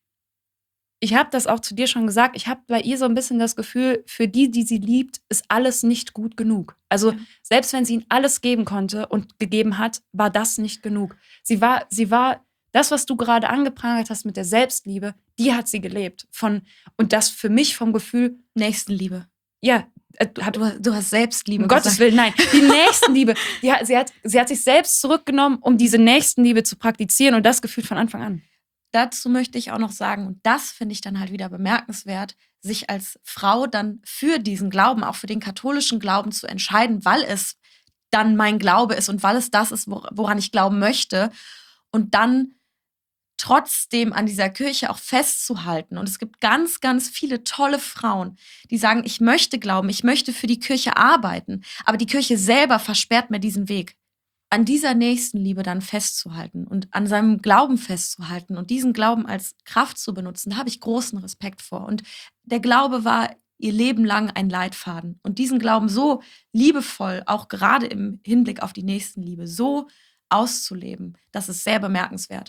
Ich habe das auch zu dir schon gesagt, ich habe bei ihr so ein bisschen das Gefühl, für die sie liebt, ist alles nicht gut genug. Also selbst wenn sie ihnen alles geben konnte und gegeben hat, war das nicht genug. Sie war das, was du gerade angeprangert hast mit der Selbstliebe, die hat sie gelebt. Und das für mich vom Gefühl Nächstenliebe. Ja. Du hast Selbstliebe um Gottes Willen, nein. Die Nächstenliebe. Sie hat sich selbst zurückgenommen, um diese Nächstenliebe zu praktizieren und das Gefühl von Anfang an. Dazu möchte ich auch noch sagen, und das finde ich dann halt wieder bemerkenswert, sich als Frau dann für diesen Glauben, auch für den katholischen Glauben zu entscheiden, weil es dann mein Glaube ist und weil es das ist, woran ich glauben möchte. Und dann trotzdem an dieser Kirche auch festzuhalten. Und es gibt ganz, ganz viele tolle Frauen, die sagen, ich möchte glauben, ich möchte für die Kirche arbeiten, aber die Kirche selber versperrt mir diesen Weg. An dieser Nächstenliebe dann festzuhalten und an seinem Glauben festzuhalten und diesen Glauben als Kraft zu benutzen, da habe ich großen Respekt vor. Und der Glaube war ihr Leben lang ein Leitfaden. Und diesen Glauben so liebevoll, auch gerade im Hinblick auf die Nächstenliebe, so auszuleben. Das ist sehr bemerkenswert.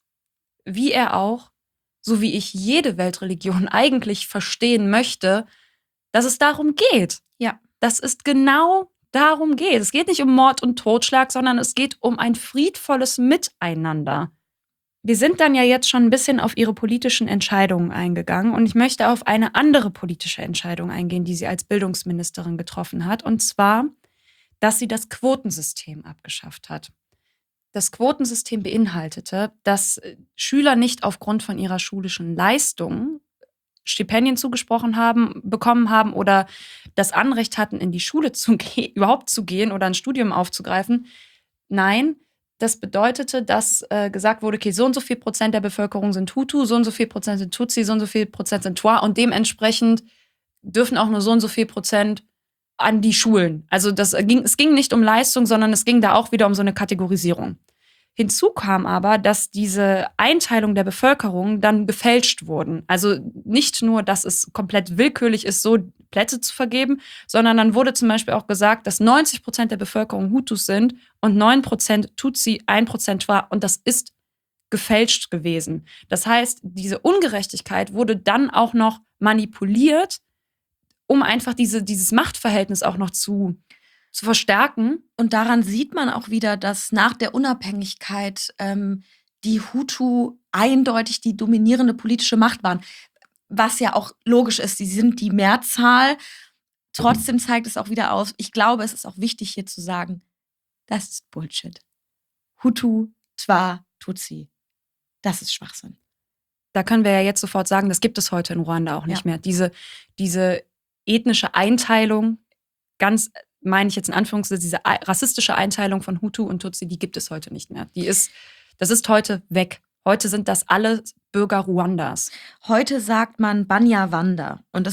Wie er auch, so wie ich jede Weltreligion eigentlich verstehen möchte, dass es darum geht. Ja. Dass es genau darum geht. Es geht nicht um Mord und Totschlag, sondern es geht um ein friedvolles Miteinander. Wir sind dann ja jetzt schon ein bisschen auf ihre politischen Entscheidungen eingegangen und ich möchte auf eine andere politische Entscheidung eingehen, die sie als Bildungsministerin getroffen hat, und zwar, dass sie das Quotensystem abgeschafft hat. Das Quotensystem beinhaltete, dass Schüler nicht aufgrund von ihrer schulischen Leistung Stipendien bekommen haben oder das Anrecht hatten, in die Schule überhaupt zu gehen oder ein Studium aufzugreifen. Nein, das bedeutete, dass gesagt wurde, okay, so und so viel Prozent der Bevölkerung sind Hutu, so und so viel Prozent sind Tutsi, so und so viel Prozent sind Twa und dementsprechend dürfen auch nur so und so viel Prozent an die Schulen. Also es ging nicht um Leistung, sondern es ging da auch wieder um so eine Kategorisierung. Hinzu kam aber, dass diese Einteilung der Bevölkerung dann gefälscht wurden. Also nicht nur, dass es komplett willkürlich ist, so Plätze zu vergeben, sondern dann wurde zum Beispiel auch gesagt, dass 90% der Bevölkerung Hutus sind und 9% Tutsi, 1% Twa. Und das ist gefälscht gewesen. Das heißt, diese Ungerechtigkeit wurde dann auch noch manipuliert, um einfach dieses Machtverhältnis auch noch zu verstärken. Und daran sieht man auch wieder, dass nach der Unabhängigkeit die Hutu eindeutig die dominierende politische Macht waren. Was ja auch logisch ist, sie sind die Mehrzahl. Trotzdem zeigt es auch wieder aus, ich glaube, es ist auch wichtig hier zu sagen, das ist Bullshit. Hutu, Twa, Tutsi. Das ist Schwachsinn. Da können wir ja jetzt sofort sagen, das gibt es heute in Ruanda auch nicht mehr. Diese ethnische Einteilung, ganz, meine ich jetzt in Anführungszeichen, diese rassistische Einteilung von Hutu und Tutsi, die gibt es heute nicht mehr. Das ist heute weg. Heute sind das alle Bürger Ruandas. Heute sagt man Banyarwanda. Und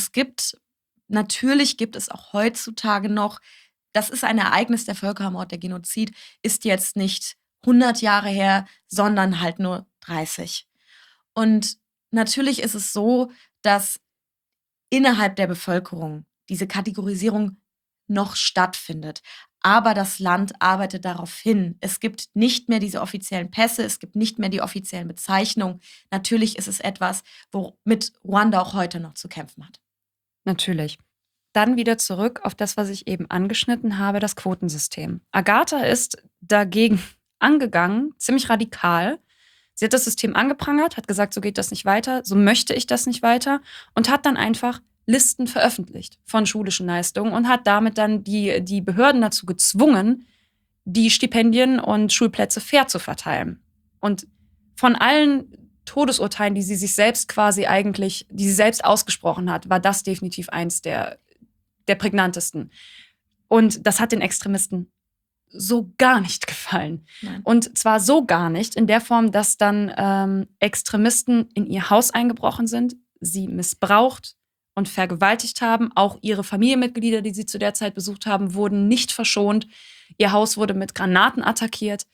natürlich gibt es auch heutzutage noch, das ist ein Ereignis, der Völkermord, der Genozid, ist jetzt nicht 100 Jahre her, sondern halt nur 30. Und natürlich ist es so, dass innerhalb der Bevölkerung diese Kategorisierung noch stattfindet. Aber das Land arbeitet darauf hin. Es gibt nicht mehr diese offiziellen Pässe, es gibt nicht mehr die offiziellen Bezeichnungen. Natürlich ist es etwas, womit Ruanda auch heute noch zu kämpfen hat. Natürlich. Dann wieder zurück auf das, was ich eben angeschnitten habe, das Quotensystem. Agatha ist dagegen angegangen, ziemlich radikal. Sie hat das System angeprangert, hat gesagt, so geht das nicht weiter, so möchte ich das nicht weiter und hat dann einfach Listen veröffentlicht von schulischen Leistungen und hat damit dann die Behörden dazu gezwungen, die Stipendien und Schulplätze fair zu verteilen. Und von allen Todesurteilen, die sie sich selbst die sie selbst ausgesprochen hat, war das definitiv eins der prägnantesten. Und das hat den Extremisten so gar nicht gefallen. Nein. Und zwar so gar nicht, in der Form, dass dann Extremisten in ihr Haus eingebrochen sind, sie missbraucht und vergewaltigt haben. Auch ihre Familienmitglieder, die sie zu der Zeit besucht haben, wurden nicht verschont. Ihr Haus wurde mit Granaten attackiert.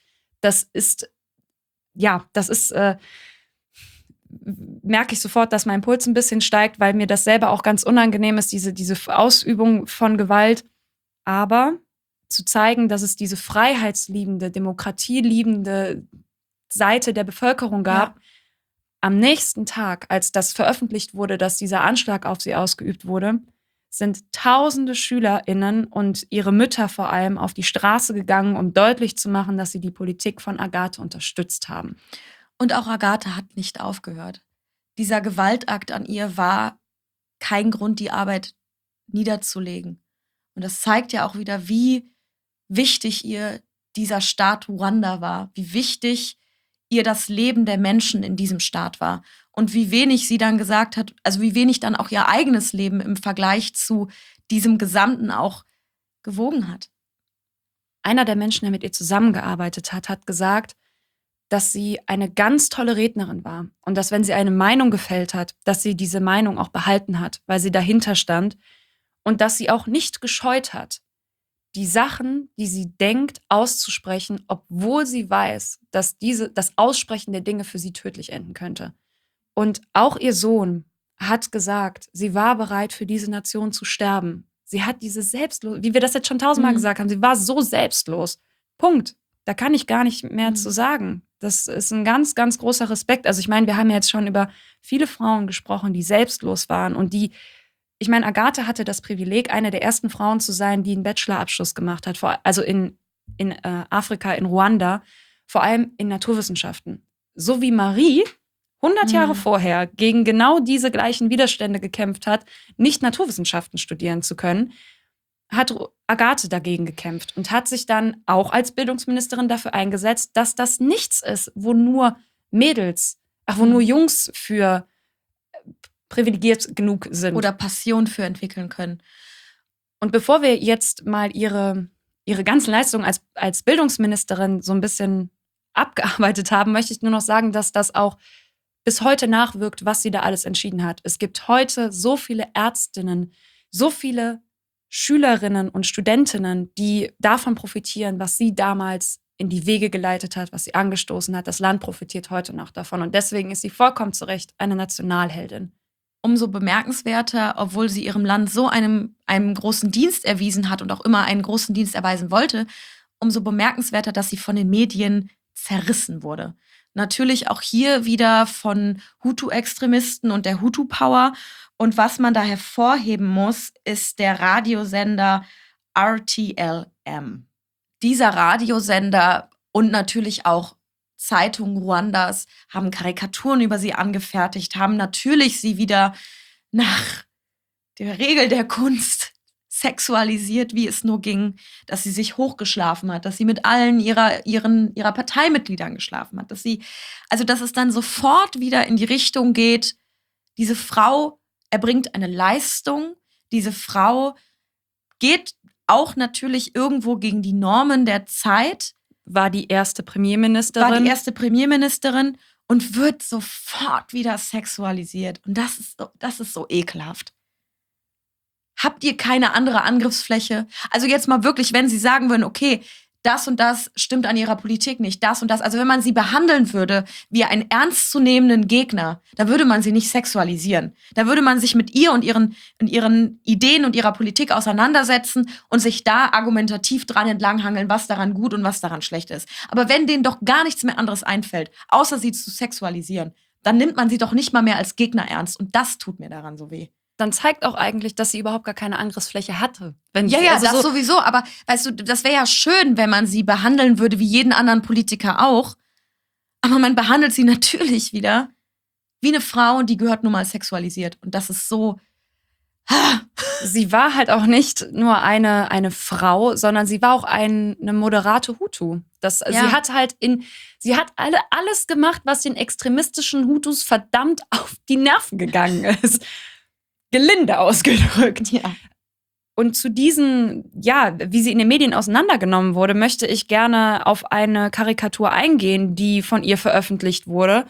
Merke ich sofort, dass mein Puls ein bisschen steigt, weil mir das selber auch ganz unangenehm ist, diese Ausübung von Gewalt. Aber zu zeigen, dass es diese freiheitsliebende, demokratieliebende Seite der Bevölkerung gab, ja. Am nächsten Tag, als das veröffentlicht wurde, dass dieser Anschlag auf sie ausgeübt wurde, sind tausende SchülerInnen und ihre Mütter vor allem auf die Straße gegangen, um deutlich zu machen, dass sie die Politik von Agathe unterstützt haben. Und auch Agathe hat nicht aufgehört. Dieser Gewaltakt an ihr war kein Grund, die Arbeit niederzulegen. Und das zeigt ja auch wieder, wie wichtig ihr dieser Staat Ruanda war, wie wichtig ihr das Leben der Menschen in diesem Staat war und wie wenig sie dann gesagt hat, also wie wenig dann auch ihr eigenes Leben im Vergleich zu diesem Gesamten auch gewogen hat. Einer der Menschen, der mit ihr zusammengearbeitet hat, hat gesagt, dass sie eine ganz tolle Rednerin war und dass, wenn sie eine Meinung gefällt hat, dass sie diese Meinung auch behalten hat, weil sie dahinter stand und dass sie auch nicht gescheut hat, die Sachen, die sie denkt, auszusprechen, obwohl sie weiß, dass das Aussprechen der Dinge für sie tödlich enden könnte. Und auch ihr Sohn hat gesagt, sie war bereit, für diese Nation zu sterben. Sie hat diese wie wir das jetzt schon tausendmal gesagt haben, sie war so selbstlos. Punkt. Da kann ich gar nicht mehr zu sagen. Das ist ein ganz, ganz großer Respekt. Also ich meine, wir haben ja jetzt schon über viele Frauen gesprochen, die selbstlos waren und ich meine, Agathe hatte das Privileg, eine der ersten Frauen zu sein, die einen Bachelorabschluss gemacht hat, also in Afrika, in Ruanda, vor allem in Naturwissenschaften. So wie Marie 100 Jahre vorher gegen genau diese gleichen Widerstände gekämpft hat, nicht Naturwissenschaften studieren zu können, hat Agathe dagegen gekämpft und hat sich dann auch als Bildungsministerin dafür eingesetzt, dass das nichts ist, wo nur Jungs für privilegiert genug sind. Oder Passion für entwickeln können. Und bevor wir jetzt mal ihre ganzen Leistungen als Bildungsministerin so ein bisschen abgearbeitet haben, möchte ich nur noch sagen, dass das auch bis heute nachwirkt, was sie da alles entschieden hat. Es gibt heute so viele Ärztinnen, so viele Schülerinnen und Studentinnen, die davon profitieren, was sie damals in die Wege geleitet hat, was sie angestoßen hat. Das Land profitiert heute noch davon. Und deswegen ist sie vollkommen zu Recht eine Nationalheldin. Umso bemerkenswerter, obwohl sie ihrem Land so einem großen Dienst erwiesen hat und auch immer einen großen Dienst erweisen wollte, umso bemerkenswerter, dass sie von den Medien zerrissen wurde. Natürlich auch hier wieder von Hutu-Extremisten und der Hutu-Power. Und was man da hervorheben muss, ist der Radiosender RTLM. Dieser Radiosender und natürlich auch Zeitungen Ruandas haben Karikaturen über sie angefertigt, haben natürlich sie wieder nach der Regel der Kunst sexualisiert, wie es nur ging, dass sie sich hochgeschlafen hat, dass sie mit allen ihrer Parteimitgliedern geschlafen hat, dass es dann sofort wieder in die Richtung geht, diese Frau erbringt eine Leistung, diese Frau geht auch natürlich irgendwo gegen die Normen der Zeit, war die erste Premierministerin und wird sofort wieder sexualisiert. Und das ist so ekelhaft. Habt ihr keine andere Angriffsfläche? Also jetzt mal wirklich, wenn sie sagen würden, okay, das und das stimmt an ihrer Politik nicht, das und das. Also wenn man sie behandeln würde wie einen ernstzunehmenden Gegner, dann würde man sie nicht sexualisieren. Da würde man sich mit ihr und ihren Ideen und ihrer Politik auseinandersetzen und sich da argumentativ dran entlanghangeln, was daran gut und was daran schlecht ist. Aber wenn denen doch gar nichts mehr anderes einfällt, außer sie zu sexualisieren, dann nimmt man sie doch nicht mal mehr als Gegner ernst. Und das tut mir daran so weh. Dann zeigt auch eigentlich, dass sie überhaupt gar keine Angriffsfläche hatte. Das sowieso. Aber weißt du, das wäre ja schön, wenn man sie behandeln würde wie jeden anderen Politiker auch. Aber man behandelt sie natürlich wieder wie eine Frau und die gehört nun mal sexualisiert. Und das ist so. Sie war halt auch nicht nur eine Frau, sondern sie war auch eine moderate Hutu. Sie hat alles gemacht, was den extremistischen Hutus verdammt auf die Nerven gegangen ist. Gelinde ausgedrückt. Ja. Und zu diesen, wie sie in den Medien auseinandergenommen wurde, möchte ich gerne auf eine Karikatur eingehen, die von ihr veröffentlicht wurde.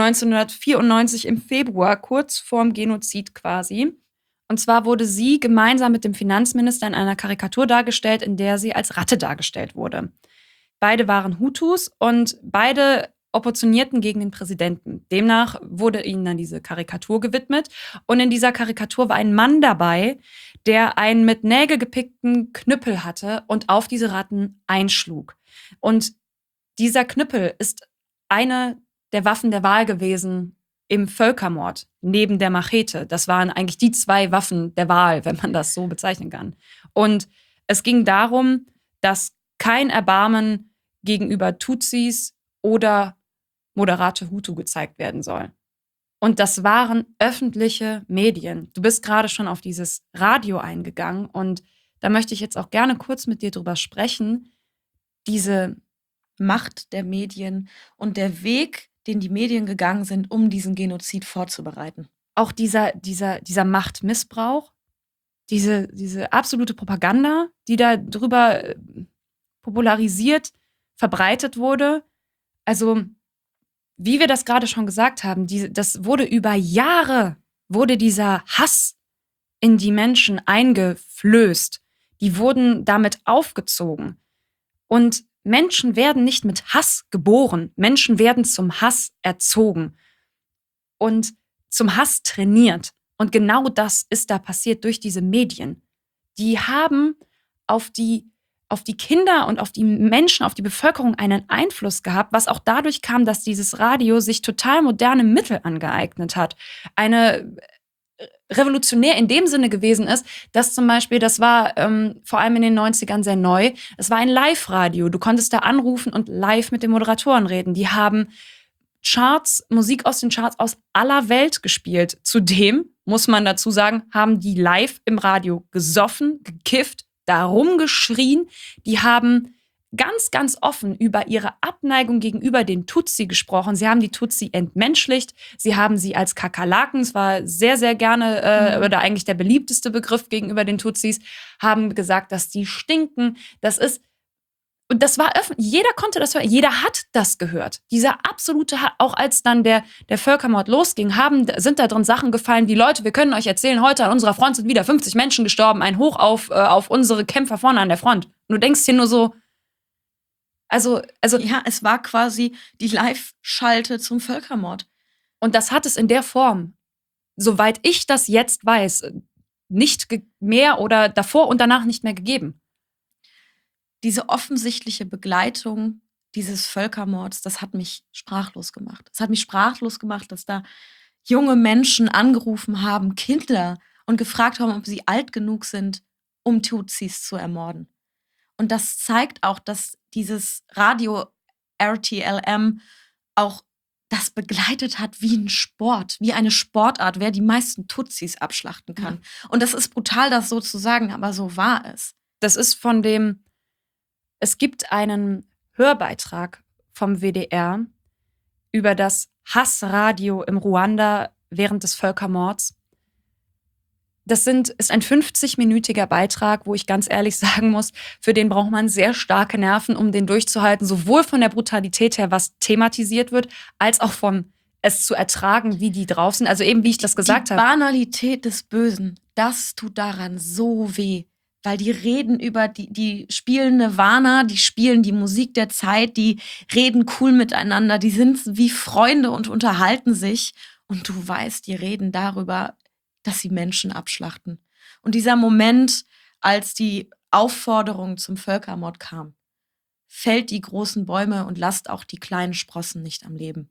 1994 im Februar, kurz vorm Genozid quasi. Und zwar wurde sie gemeinsam mit dem Finanzminister in einer Karikatur dargestellt, in der sie als Ratte dargestellt wurde. Beide waren Hutus und beide opportunierten gegen den Präsidenten. Demnach wurde ihnen dann diese Karikatur gewidmet. Und in dieser Karikatur war ein Mann dabei, der einen mit Nägel gepickten Knüppel hatte und auf diese Ratten einschlug. Und dieser Knüppel ist eine der Waffen der Wahl gewesen im Völkermord, neben der Machete. Das waren eigentlich die 2 Waffen der Wahl, wenn man das so bezeichnen kann. Und es ging darum, dass kein Erbarmen gegenüber Tutsis oder moderate Hutu gezeigt werden soll. Und das waren öffentliche Medien. Du bist gerade schon auf dieses Radio eingegangen und da möchte ich jetzt auch gerne kurz mit dir drüber sprechen. Diese Macht der Medien und der Weg, den die Medien gegangen sind, um diesen Genozid vorzubereiten. Auch dieser Machtmissbrauch, diese absolute Propaganda, die da drüber popularisiert, verbreitet wurde. Also wie wir das gerade schon gesagt haben, das wurde über Jahre, wurde dieser Hass in die Menschen eingeflößt. Die wurden damit aufgezogen. Und Menschen werden nicht mit Hass geboren. Menschen werden zum Hass erzogen und zum Hass trainiert. Und genau das ist da passiert durch diese Medien. Die haben auf die auf die Kinder und auf die Menschen, auf die Bevölkerung einen Einfluss gehabt, was auch dadurch kam, dass dieses Radio sich total moderne Mittel angeeignet hat. Eine revolutionär in dem Sinne gewesen ist, dass zum Beispiel, das war vor allem in den 90ern sehr neu, es war ein Live-Radio. Du konntest da anrufen und live mit den Moderatoren reden. Die haben Charts, Musik aus den Charts aus aller Welt gespielt. Zudem, muss man dazu sagen, haben die live im Radio gesoffen, gekifft, darum geschrien. Die haben ganz, ganz offen über ihre Abneigung gegenüber den Tutsi gesprochen. Sie haben die Tutsi entmenschlicht. Sie haben sie als Kakerlaken, es war sehr, sehr gerne, oder eigentlich der beliebteste Begriff gegenüber den Tutsis, haben gesagt, dass die stinken. Und das war öffentlich. Jeder konnte das hören. Jeder hat das gehört. Dieser absolute, auch als dann der Völkermord losging, sind da drin Sachen gefallen wie: Leute, wir können euch erzählen, heute an unserer Front sind wieder 50 Menschen gestorben. Ein Hoch auf unsere Kämpfer vorne an der Front. Und du denkst hier nur so, also ja, es war quasi die Live-Schalte zum Völkermord. Und das hat es in der Form, soweit ich das jetzt weiß, nicht mehr oder davor und danach nicht mehr gegeben. Diese offensichtliche Begleitung dieses Völkermords, das hat mich sprachlos gemacht. Es hat mich sprachlos gemacht, dass da junge Menschen angerufen haben, Kinder, und gefragt haben, ob sie alt genug sind, um Tutsis zu ermorden. Und das zeigt auch, dass dieses Radio RTLM auch das begleitet hat wie ein Sport, wie eine Sportart, wer die meisten Tutsis abschlachten kann. Ja. Und das ist brutal, das so zu sagen, aber so war es. Das ist es gibt einen Hörbeitrag vom WDR über das Hassradio im Ruanda während des Völkermords. Das ist ein 50-minütiger Beitrag, wo ich ganz ehrlich sagen muss, für den braucht man sehr starke Nerven, um den durchzuhalten, sowohl von der Brutalität her, was thematisiert wird, als auch von es zu ertragen, wie die drauf sind. Also eben, wie ich das gesagt habe. Die Banalität des Bösen, das tut daran so weh. Weil die reden über, die spielen Nirvana, die spielen die Musik der Zeit, die reden cool miteinander, die sind wie Freunde und unterhalten sich. Und du weißt, die reden darüber, dass sie Menschen abschlachten. Und dieser Moment, als die Aufforderung zum Völkermord kam: fällt die großen Bäume und lasst auch die kleinen Sprossen nicht am Leben.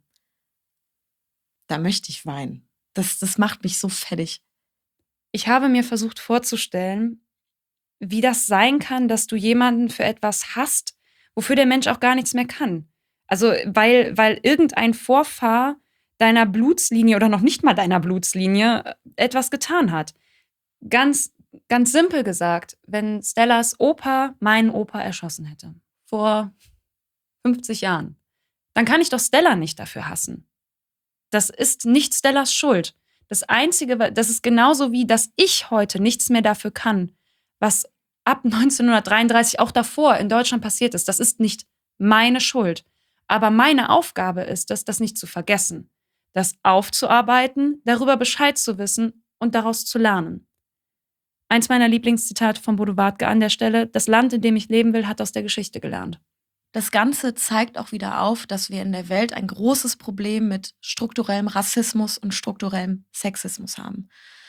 Da möchte ich weinen. Das macht mich so fertig. Ich habe mir versucht vorzustellen, wie das sein kann, dass du jemanden für etwas hasst, wofür der Mensch auch gar nichts mehr kann. Also weil irgendein Vorfahr deiner Blutslinie oder noch nicht mal deiner Blutslinie etwas getan hat. Ganz, ganz simpel gesagt, wenn Stellas Opa meinen Opa erschossen hätte, vor 50 Jahren, dann kann ich doch Stella nicht dafür hassen. Das ist nicht Stellas Schuld. Das Einzige, das ist genauso wie, dass ich heute nichts mehr dafür kann, was ab 1933 auch davor in Deutschland passiert ist. Das ist nicht meine Schuld. Aber meine Aufgabe ist es, das nicht zu vergessen, das aufzuarbeiten, darüber Bescheid zu wissen und daraus zu lernen. Eins meiner Lieblingszitate von Bodo Wartke an der Stelle: Das Land, in dem ich leben will, hat aus der Geschichte gelernt. Das Ganze zeigt auch wieder auf, dass wir in der Welt ein großes Problem mit strukturellem Rassismus und strukturellem Sexismus haben.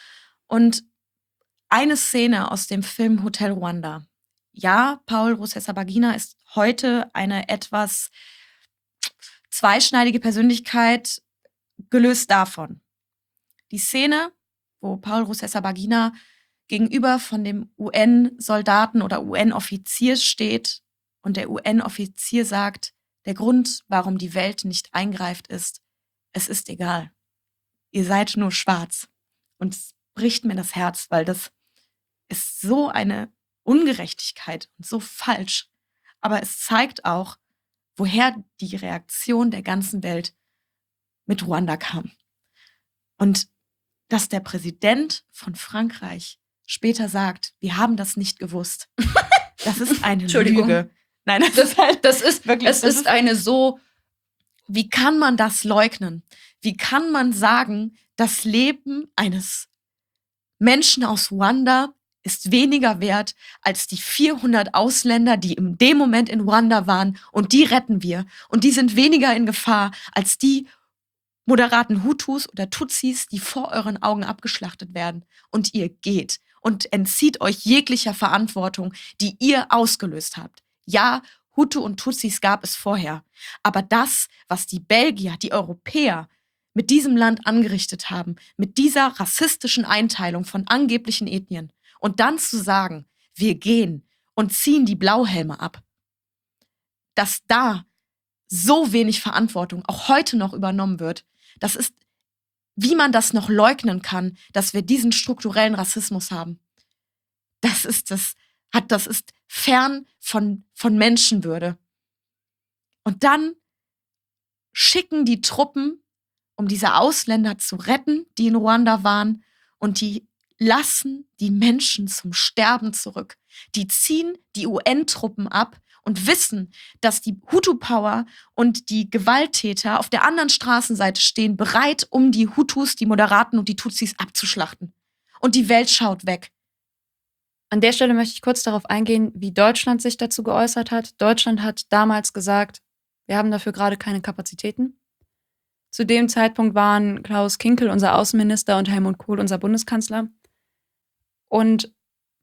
Und eine Szene aus dem Film Hotel Rwanda. Ja, Paul Rusesabagina ist heute eine etwas zweischneidige Persönlichkeit, gelöst davon. Die Szene, wo Paul Rusesabagina gegenüber von dem UN-Soldaten oder UN-Offizier steht und der UN-Offizier sagt, der Grund, warum die Welt nicht eingreift, ist, es ist egal. Ihr seid nur schwarz. Und es bricht mir das Herz, weil das ist so eine Ungerechtigkeit und so falsch. Aber es zeigt auch, woher die Reaktion der ganzen Welt mit Ruanda kam. Und dass der Präsident von Frankreich später sagt, wir haben das nicht gewusst. Das ist eine Lüge. Nein, das ist wirklich, es ist eine so, wie kann man das leugnen? Wie kann man sagen, das Leben eines Menschen aus Ruanda ist weniger wert als die 400 Ausländer, die in dem Moment in Ruanda waren, und die retten wir. Und die sind weniger in Gefahr als die moderaten Hutus oder Tutsis, die vor euren Augen abgeschlachtet werden. Und ihr geht. und entzieht euch jeglicher Verantwortung, die ihr ausgelöst habt. Ja, Hutu und Tutsis gab es vorher. Aber das, was die Belgier, die Europäer mit diesem Land angerichtet haben, mit dieser rassistischen Einteilung von angeblichen Ethnien, und dann zu sagen, wir gehen und ziehen die Blauhelme ab, dass da so wenig Verantwortung auch heute noch übernommen wird, das ist, wie man das noch leugnen kann, dass wir diesen strukturellen Rassismus haben. Das ist fern von Menschenwürde. Und dann schicken die Truppen, um diese Ausländer zu retten, die in Ruanda waren, und die lassen die Menschen zum Sterben zurück. Die ziehen die UN-Truppen ab und wissen, dass die Hutu-Power und die Gewalttäter auf der anderen Straßenseite stehen, bereit, um die Hutus, die Moderaten und die Tutsis abzuschlachten. Und die Welt schaut weg. An der Stelle möchte ich kurz darauf eingehen, wie Deutschland sich dazu geäußert hat. Deutschland hat damals gesagt, wir haben dafür gerade keine Kapazitäten. Zu dem Zeitpunkt waren Klaus Kinkel, unser Außenminister, und Helmut Kohl, unser Bundeskanzler. Und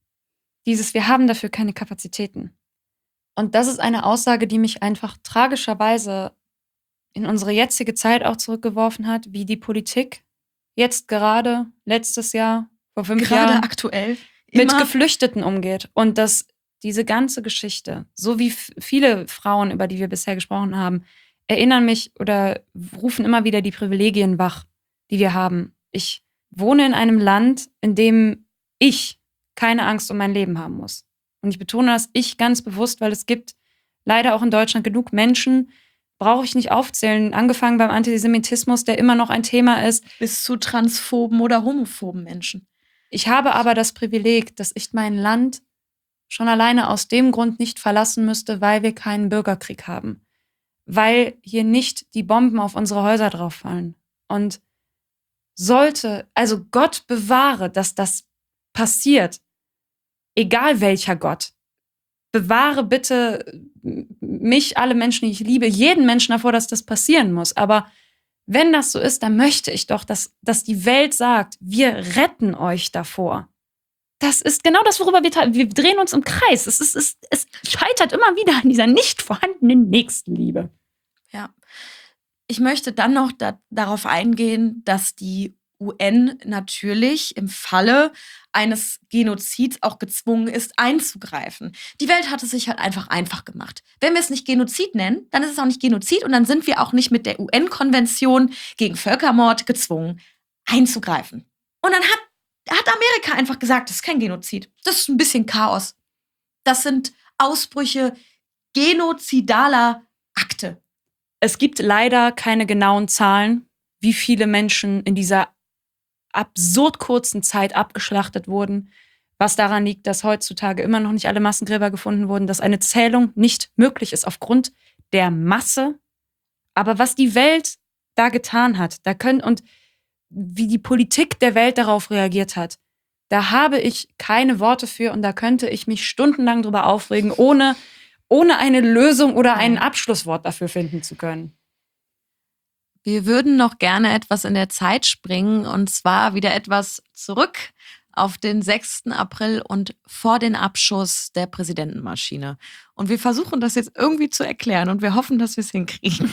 wir haben dafür keine Kapazitäten. Und das ist eine Aussage, die mich einfach tragischerweise in unsere jetzige Zeit auch zurückgeworfen hat, wie die Politik jetzt gerade, letztes Jahr, vor 5 Jahren, gerade aktuell, mit Geflüchteten umgeht. Und dass diese ganze Geschichte, so wie viele Frauen, über die wir bisher gesprochen haben, erinnern mich oder rufen immer wieder die Privilegien wach, die wir haben. Ich wohne in einem Land, in dem ich keine Angst um mein Leben haben muss. Und ich betone das ich ganz bewusst, weil es gibt leider auch in Deutschland genug Menschen, brauche ich nicht aufzählen, angefangen beim Antisemitismus, der immer noch ein Thema ist, bis zu transphoben oder homophoben Menschen. Ich habe aber das Privileg, dass ich mein Land schon alleine aus dem Grund nicht verlassen müsste, weil wir keinen Bürgerkrieg haben. Weil hier nicht die Bomben auf unsere Häuser drauf fallen. Und also Gott bewahre, dass das passiert, egal welcher Gott, bewahre bitte mich, alle Menschen, die ich liebe, jeden Menschen davor, dass das passieren muss. Aber wenn das so ist, dann möchte ich doch, dass die Welt sagt, wir retten euch davor. Das ist genau das, worüber wir drehen uns im Kreis. Es scheitert immer wieder an dieser nicht vorhandenen Nächstenliebe. Ja. Ich möchte dann noch darauf eingehen, dass die UN natürlich im Falle eines Genozids auch gezwungen ist, einzugreifen. Die Welt hat es sich halt einfach gemacht. Wenn wir es nicht Genozid nennen, dann ist es auch nicht Genozid und dann sind wir auch nicht mit der UN-Konvention gegen Völkermord gezwungen, einzugreifen. Und dann hat Amerika einfach gesagt, das ist kein Genozid. Das ist ein bisschen Chaos. Das sind Ausbrüche genozidaler Akte. Es gibt leider keine genauen Zahlen, wie viele Menschen in dieser absurd kurzen Zeit abgeschlachtet wurden, was daran liegt, dass heutzutage immer noch nicht alle Massengräber gefunden wurden, dass eine Zählung nicht möglich ist aufgrund der Masse. Aber was die Welt da getan hat, und wie die Politik der Welt darauf reagiert hat, da habe ich keine Worte für und da könnte ich mich stundenlang drüber aufregen, ohne eine Lösung oder ein Abschlusswort dafür finden zu können. Wir würden noch gerne etwas in der Zeit springen und zwar wieder etwas zurück auf den 6. April und vor den Abschuss der Präsidentenmaschine. Und wir versuchen das jetzt irgendwie zu erklären und wir hoffen, dass wir es hinkriegen.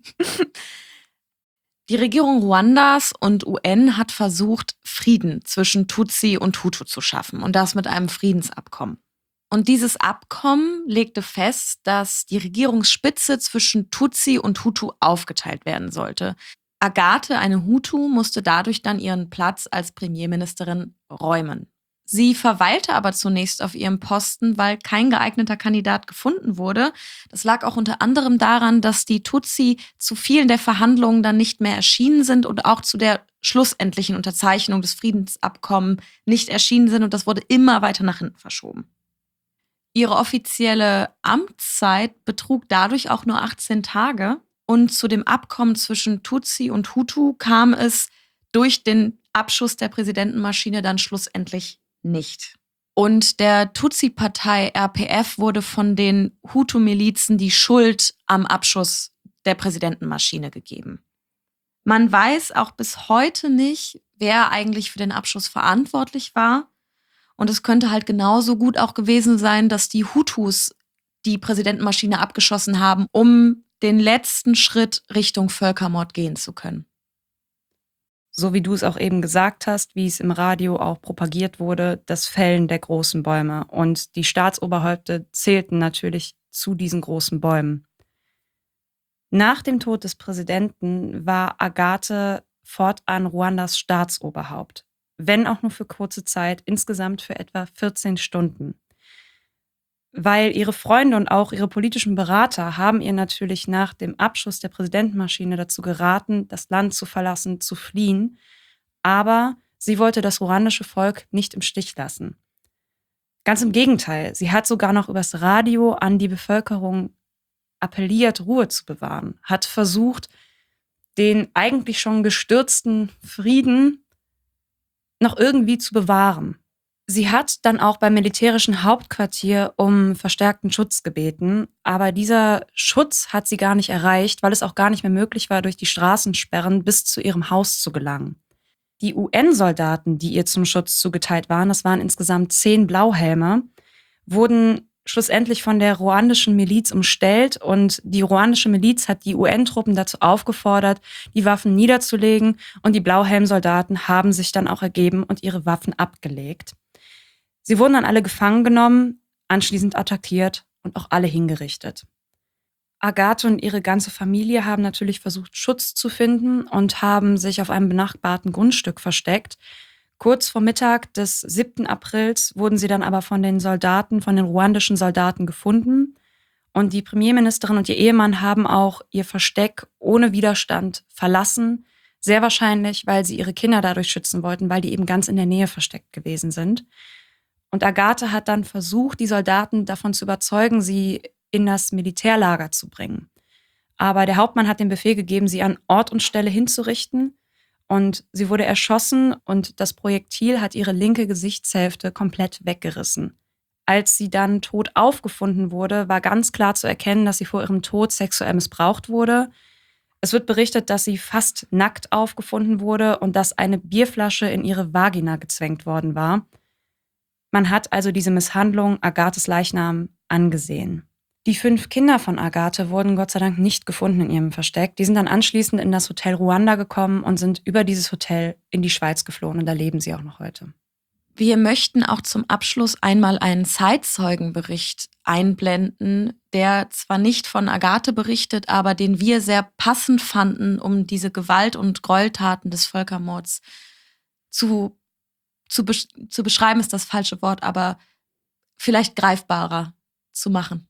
Die Regierung Ruandas und UN hat versucht, Frieden zwischen Tutsi und Hutu zu schaffen und das mit einem Friedensabkommen. Und dieses Abkommen legte fest, dass die Regierungsspitze zwischen Tutsi und Hutu aufgeteilt werden sollte. Agathe, eine Hutu, musste dadurch dann ihren Platz als Premierministerin räumen. Sie verweilte aber zunächst auf ihrem Posten, weil kein geeigneter Kandidat gefunden wurde. Das lag auch unter anderem daran, dass die Tutsi zu vielen der Verhandlungen dann nicht mehr erschienen sind und auch zu der schlussendlichen Unterzeichnung des Friedensabkommens nicht erschienen sind und das wurde immer weiter nach hinten verschoben. Ihre offizielle Amtszeit betrug dadurch auch nur 18 Tage und zu dem Abkommen zwischen Tutsi und Hutu kam es durch den Abschuss der Präsidentenmaschine dann schlussendlich nicht. Und der Tutsi-Partei RPF wurde von den Hutu-Milizen die Schuld am Abschuss der Präsidentenmaschine gegeben. Man weiß auch bis heute nicht, wer eigentlich für den Abschuss verantwortlich war. Und es könnte halt genauso gut auch gewesen sein, dass die Hutus die Präsidentenmaschine abgeschossen haben, um den letzten Schritt Richtung Völkermord gehen zu können. So wie du es auch eben gesagt hast, wie es im Radio auch propagiert wurde, das Fällen der großen Bäume. Und die Staatsoberhäupter zählten natürlich zu diesen großen Bäumen. Nach dem Tod des Präsidenten war Agathe fortan Ruandas Staatsoberhaupt, wenn auch nur für kurze Zeit, insgesamt für etwa 14 Stunden. Weil ihre Freunde und auch ihre politischen Berater haben ihr natürlich nach dem Abschuss der Präsidentenmaschine dazu geraten, das Land zu verlassen, zu fliehen. Aber sie wollte das ruandische Volk nicht im Stich lassen. Ganz im Gegenteil, sie hat sogar noch übers Radio an die Bevölkerung appelliert, Ruhe zu bewahren, hat versucht, den eigentlich schon gestürzten Frieden noch irgendwie zu bewahren. Sie hat dann auch beim militärischen Hauptquartier um verstärkten Schutz gebeten, aber dieser Schutz hat sie gar nicht erreicht, weil es auch gar nicht mehr möglich war, durch die Straßensperren bis zu ihrem Haus zu gelangen. Die UN-Soldaten, die ihr zum Schutz zugeteilt waren, das waren insgesamt 10 Blauhelme, wurden schlussendlich von der ruandischen Miliz umstellt und die ruandische Miliz hat die UN-Truppen dazu aufgefordert, die Waffen niederzulegen und die Blauhelmsoldaten haben sich dann auch ergeben und ihre Waffen abgelegt. Sie wurden dann alle gefangen genommen, anschließend attackiert und auch alle hingerichtet. Agathe und ihre ganze Familie haben natürlich versucht, Schutz zu finden und haben sich auf einem benachbarten Grundstück versteckt. Kurz vor Mittag des 7. Aprils wurden sie dann aber von den ruandischen Soldaten gefunden. Und die Premierministerin und ihr Ehemann haben auch ihr Versteck ohne Widerstand verlassen. Sehr wahrscheinlich, weil sie ihre Kinder dadurch schützen wollten, weil die eben ganz in der Nähe versteckt gewesen sind. Und Agathe hat dann versucht, die Soldaten davon zu überzeugen, sie in das Militärlager zu bringen. Aber der Hauptmann hat den Befehl gegeben, sie an Ort und Stelle hinzurichten. Und sie wurde erschossen und das Projektil hat ihre linke Gesichtshälfte komplett weggerissen. Als sie dann tot aufgefunden wurde, war ganz klar zu erkennen, dass sie vor ihrem Tod sexuell missbraucht wurde. Es wird berichtet, dass sie fast nackt aufgefunden wurde und dass eine Bierflasche in ihre Vagina gezwängt worden war. Man hat also diese Misshandlung Agathes Leichnam angesehen. Die 5 Kinder von Agathe wurden Gott sei Dank nicht gefunden in ihrem Versteck. Die sind dann anschließend in das Hotel Ruanda gekommen und sind über dieses Hotel in die Schweiz geflohen und da leben sie auch noch heute. Wir möchten auch zum Abschluss einmal einen Zeitzeugenbericht einblenden, der zwar nicht von Agathe berichtet, aber den wir sehr passend fanden, um diese Gewalt- und Gräueltaten des Völkermords zu beschreiben, ist das falsche Wort, aber vielleicht greifbarer zu machen.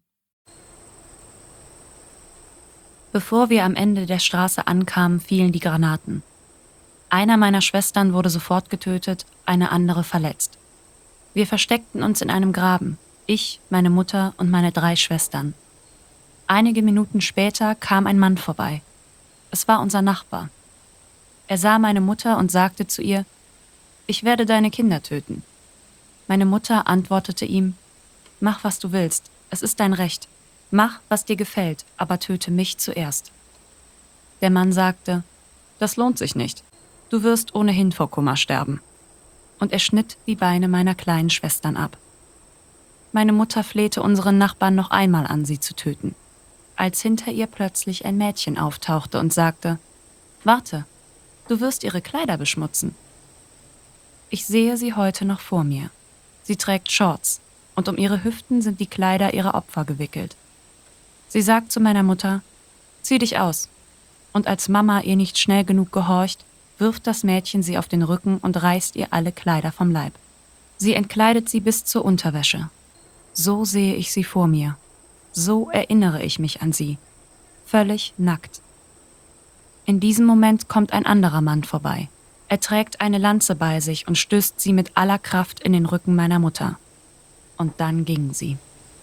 Bevor wir am Ende der Straße ankamen, fielen die Granaten. Einer meiner Schwestern wurde sofort getötet, eine andere verletzt. Wir versteckten uns in einem Graben, ich, meine Mutter und meine 3 Schwestern. Einige Minuten später kam ein Mann vorbei. Es war unser Nachbar. Er sah meine Mutter und sagte zu ihr: „Ich werde deine Kinder töten." Meine Mutter antwortete ihm: „Mach, was du willst. Es ist dein Recht. Mach, was dir gefällt, aber töte mich zuerst." Der Mann sagte: „Das lohnt sich nicht. Du wirst ohnehin vor Kummer sterben." Und er schnitt die Beine meiner kleinen Schwestern ab. Meine Mutter flehte unseren Nachbarn noch einmal an, sie zu töten, als hinter ihr plötzlich ein Mädchen auftauchte und sagte: „Warte, du wirst ihre Kleider beschmutzen." Ich sehe sie heute noch vor mir. Sie trägt Shorts und um ihre Hüften sind die Kleider ihrer Opfer gewickelt. Sie sagt zu meiner Mutter: „Zieh dich aus." Und als Mama ihr nicht schnell genug gehorcht, wirft das Mädchen sie auf den Rücken und reißt ihr alle Kleider vom Leib. Sie entkleidet sie bis zur Unterwäsche. So sehe ich sie vor mir. So erinnere ich mich an sie. Völlig nackt. In diesem Moment kommt ein anderer Mann vorbei. Er trägt eine Lanze bei sich und stößt sie mit aller Kraft in den Rücken meiner Mutter. Und dann gingen sie.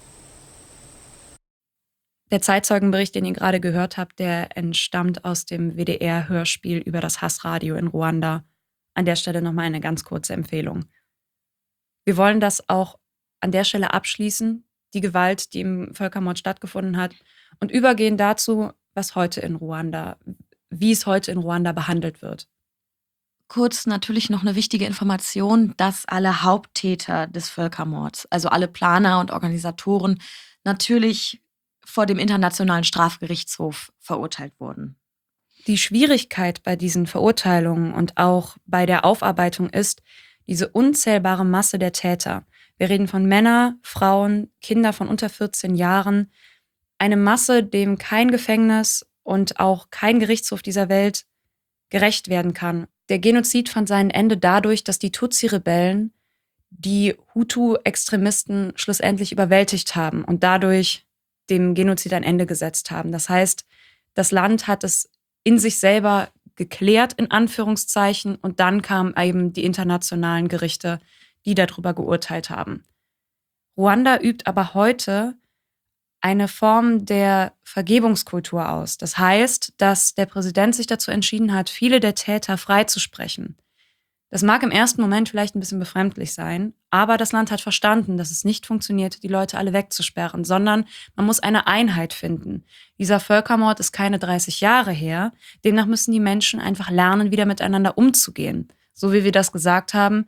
Der Zeitzeugenbericht, den ihr gerade gehört habt, der entstammt aus dem WDR-Hörspiel über das Hassradio in Ruanda. An der Stelle nochmal eine ganz kurze Empfehlung. Wir wollen das auch an der Stelle abschließen, die Gewalt, die im Völkermord stattgefunden hat, und übergehen dazu, wie es heute in Ruanda behandelt wird. kurz natürlich noch eine wichtige Information, dass alle Haupttäter des Völkermords, also alle Planer und Organisatoren, natürlich vor dem Internationalen Strafgerichtshof verurteilt wurden. Die Schwierigkeit bei diesen Verurteilungen und auch bei der Aufarbeitung ist diese unzählbare Masse der Täter. Wir reden von Männern, Frauen, Kinder von unter 14 Jahren. Eine Masse, dem kein Gefängnis und auch kein Gerichtshof dieser Welt gerecht werden kann. Der Genozid fand sein Ende dadurch, dass die Tutsi-Rebellen die Hutu-Extremisten schlussendlich überwältigt haben und dadurch dem Genozid ein Ende gesetzt haben. Das heißt, das Land hat es in sich selber geklärt, in Anführungszeichen, und dann kamen eben die internationalen Gerichte, die darüber geurteilt haben. Ruanda übt aber heute eine Form der Vergebungskultur aus. Das heißt, dass der Präsident sich dazu entschieden hat, viele der Täter freizusprechen. Das mag im ersten Moment vielleicht ein bisschen befremdlich sein, aber das Land hat verstanden, dass es nicht funktioniert, die Leute alle wegzusperren, sondern man muss eine Einheit finden. Dieser Völkermord ist keine 30 Jahre her, demnach müssen die Menschen einfach lernen, wieder miteinander umzugehen. So wie wir das gesagt haben,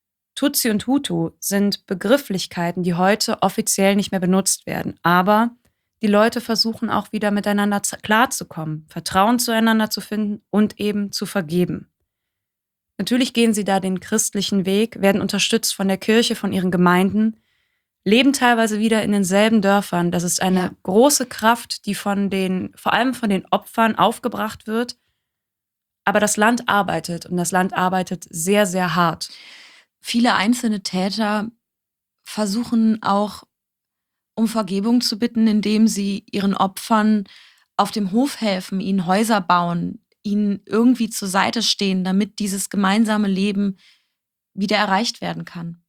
Tutsi und Hutu sind Begrifflichkeiten, die heute offiziell nicht mehr benutzt werden, aber die Leute versuchen auch wieder miteinander klarzukommen, Vertrauen zueinander zu finden und eben zu vergeben. Natürlich gehen sie da den christlichen Weg, werden unterstützt von der Kirche, von ihren Gemeinden, leben teilweise wieder in denselben Dörfern. Das ist eine große Kraft, die vor allem von den Opfern aufgebracht wird. Aber das Land arbeitet und das Land arbeitet sehr, sehr hart. Viele einzelne Täter versuchen auch, um Vergebung zu bitten, indem sie ihren Opfern auf dem Hof helfen, ihnen Häuser bauen, ihnen irgendwie zur Seite stehen, damit dieses gemeinsame Leben wieder erreicht werden kann.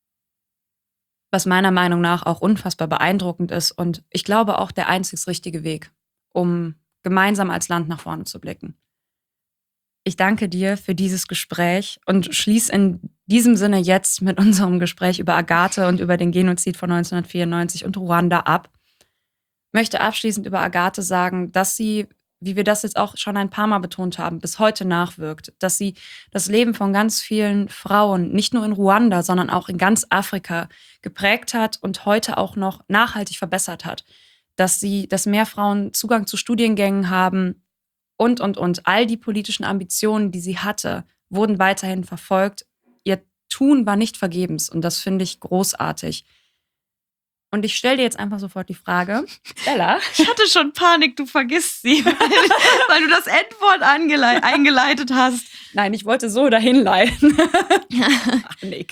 Was meiner Meinung nach auch unfassbar beeindruckend ist und ich glaube auch der einzig richtige Weg, um gemeinsam als Land nach vorne zu blicken. Ich danke dir für dieses Gespräch und schließe in diesem Sinne jetzt mit unserem Gespräch über Agathe und über den Genozid von 1994 und Ruanda ab. Ich möchte abschließend über Agathe sagen, dass sie, wie wir das jetzt auch schon ein paar Mal betont haben, bis heute nachwirkt, dass sie das Leben von ganz vielen Frauen, nicht nur in Ruanda, sondern auch in ganz Afrika geprägt hat und heute auch noch nachhaltig verbessert hat. Dass mehr Frauen Zugang zu Studiengängen haben und. All die politischen Ambitionen, die sie hatte, wurden weiterhin verfolgt. Ihr Tun war nicht vergebens und das finde ich großartig. Und ich stelle dir jetzt einfach sofort die Frage, Bella. Ich hatte schon Panik, du vergisst sie, weil du das Endwort eingeleitet hast. Nein, ich wollte so dahin leiten. Ach, Nick.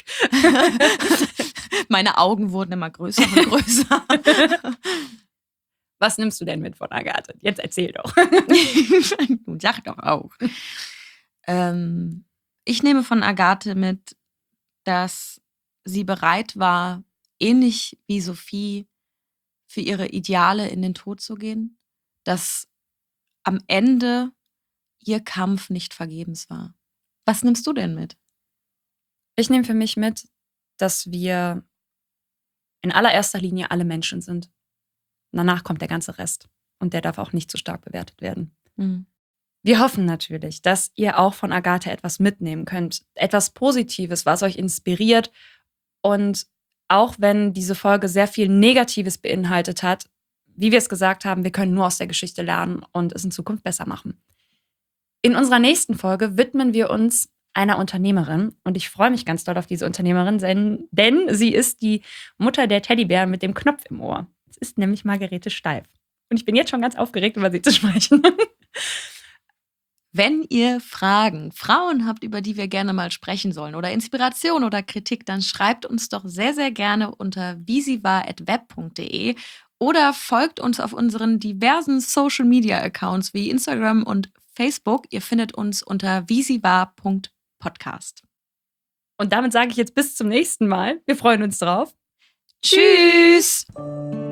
Meine Augen wurden immer größer und größer. Was nimmst du denn mit von Agathe? Jetzt erzähl doch. Du sag doch auch. Ich nehme von Agathe mit, dass sie bereit war, ähnlich wie Sophie, für ihre Ideale in den Tod zu gehen, dass am Ende ihr Kampf nicht vergebens war. Was nimmst du denn mit? Ich nehme für mich mit, dass wir in allererster Linie alle Menschen sind. Danach kommt der ganze Rest und der darf auch nicht zu stark bewertet werden. Mhm. Wir hoffen natürlich, dass ihr auch von Agathe etwas mitnehmen könnt. Etwas Positives, was euch inspiriert. Und auch wenn diese Folge sehr viel Negatives beinhaltet hat, wie wir es gesagt haben, wir können nur aus der Geschichte lernen und es in Zukunft besser machen. In unserer nächsten Folge widmen wir uns einer Unternehmerin und ich freue mich ganz doll auf diese Unternehmerin, denn sie ist die Mutter der Teddybären mit dem Knopf im Ohr. Es ist nämlich Margarete Steif. Und ich bin jetzt schon ganz aufgeregt, über sie zu sprechen. Wenn ihr Frauen habt, über die wir gerne mal sprechen sollen oder Inspiration oder Kritik, dann schreibt uns doch sehr, sehr gerne unter wiesiwar@web.de oder folgt uns auf unseren diversen Social-Media-Accounts wie Instagram und Facebook. Ihr findet uns unter wiesiwar.podcast. Und damit sage ich jetzt bis zum nächsten Mal. Wir freuen uns drauf. Tschüss!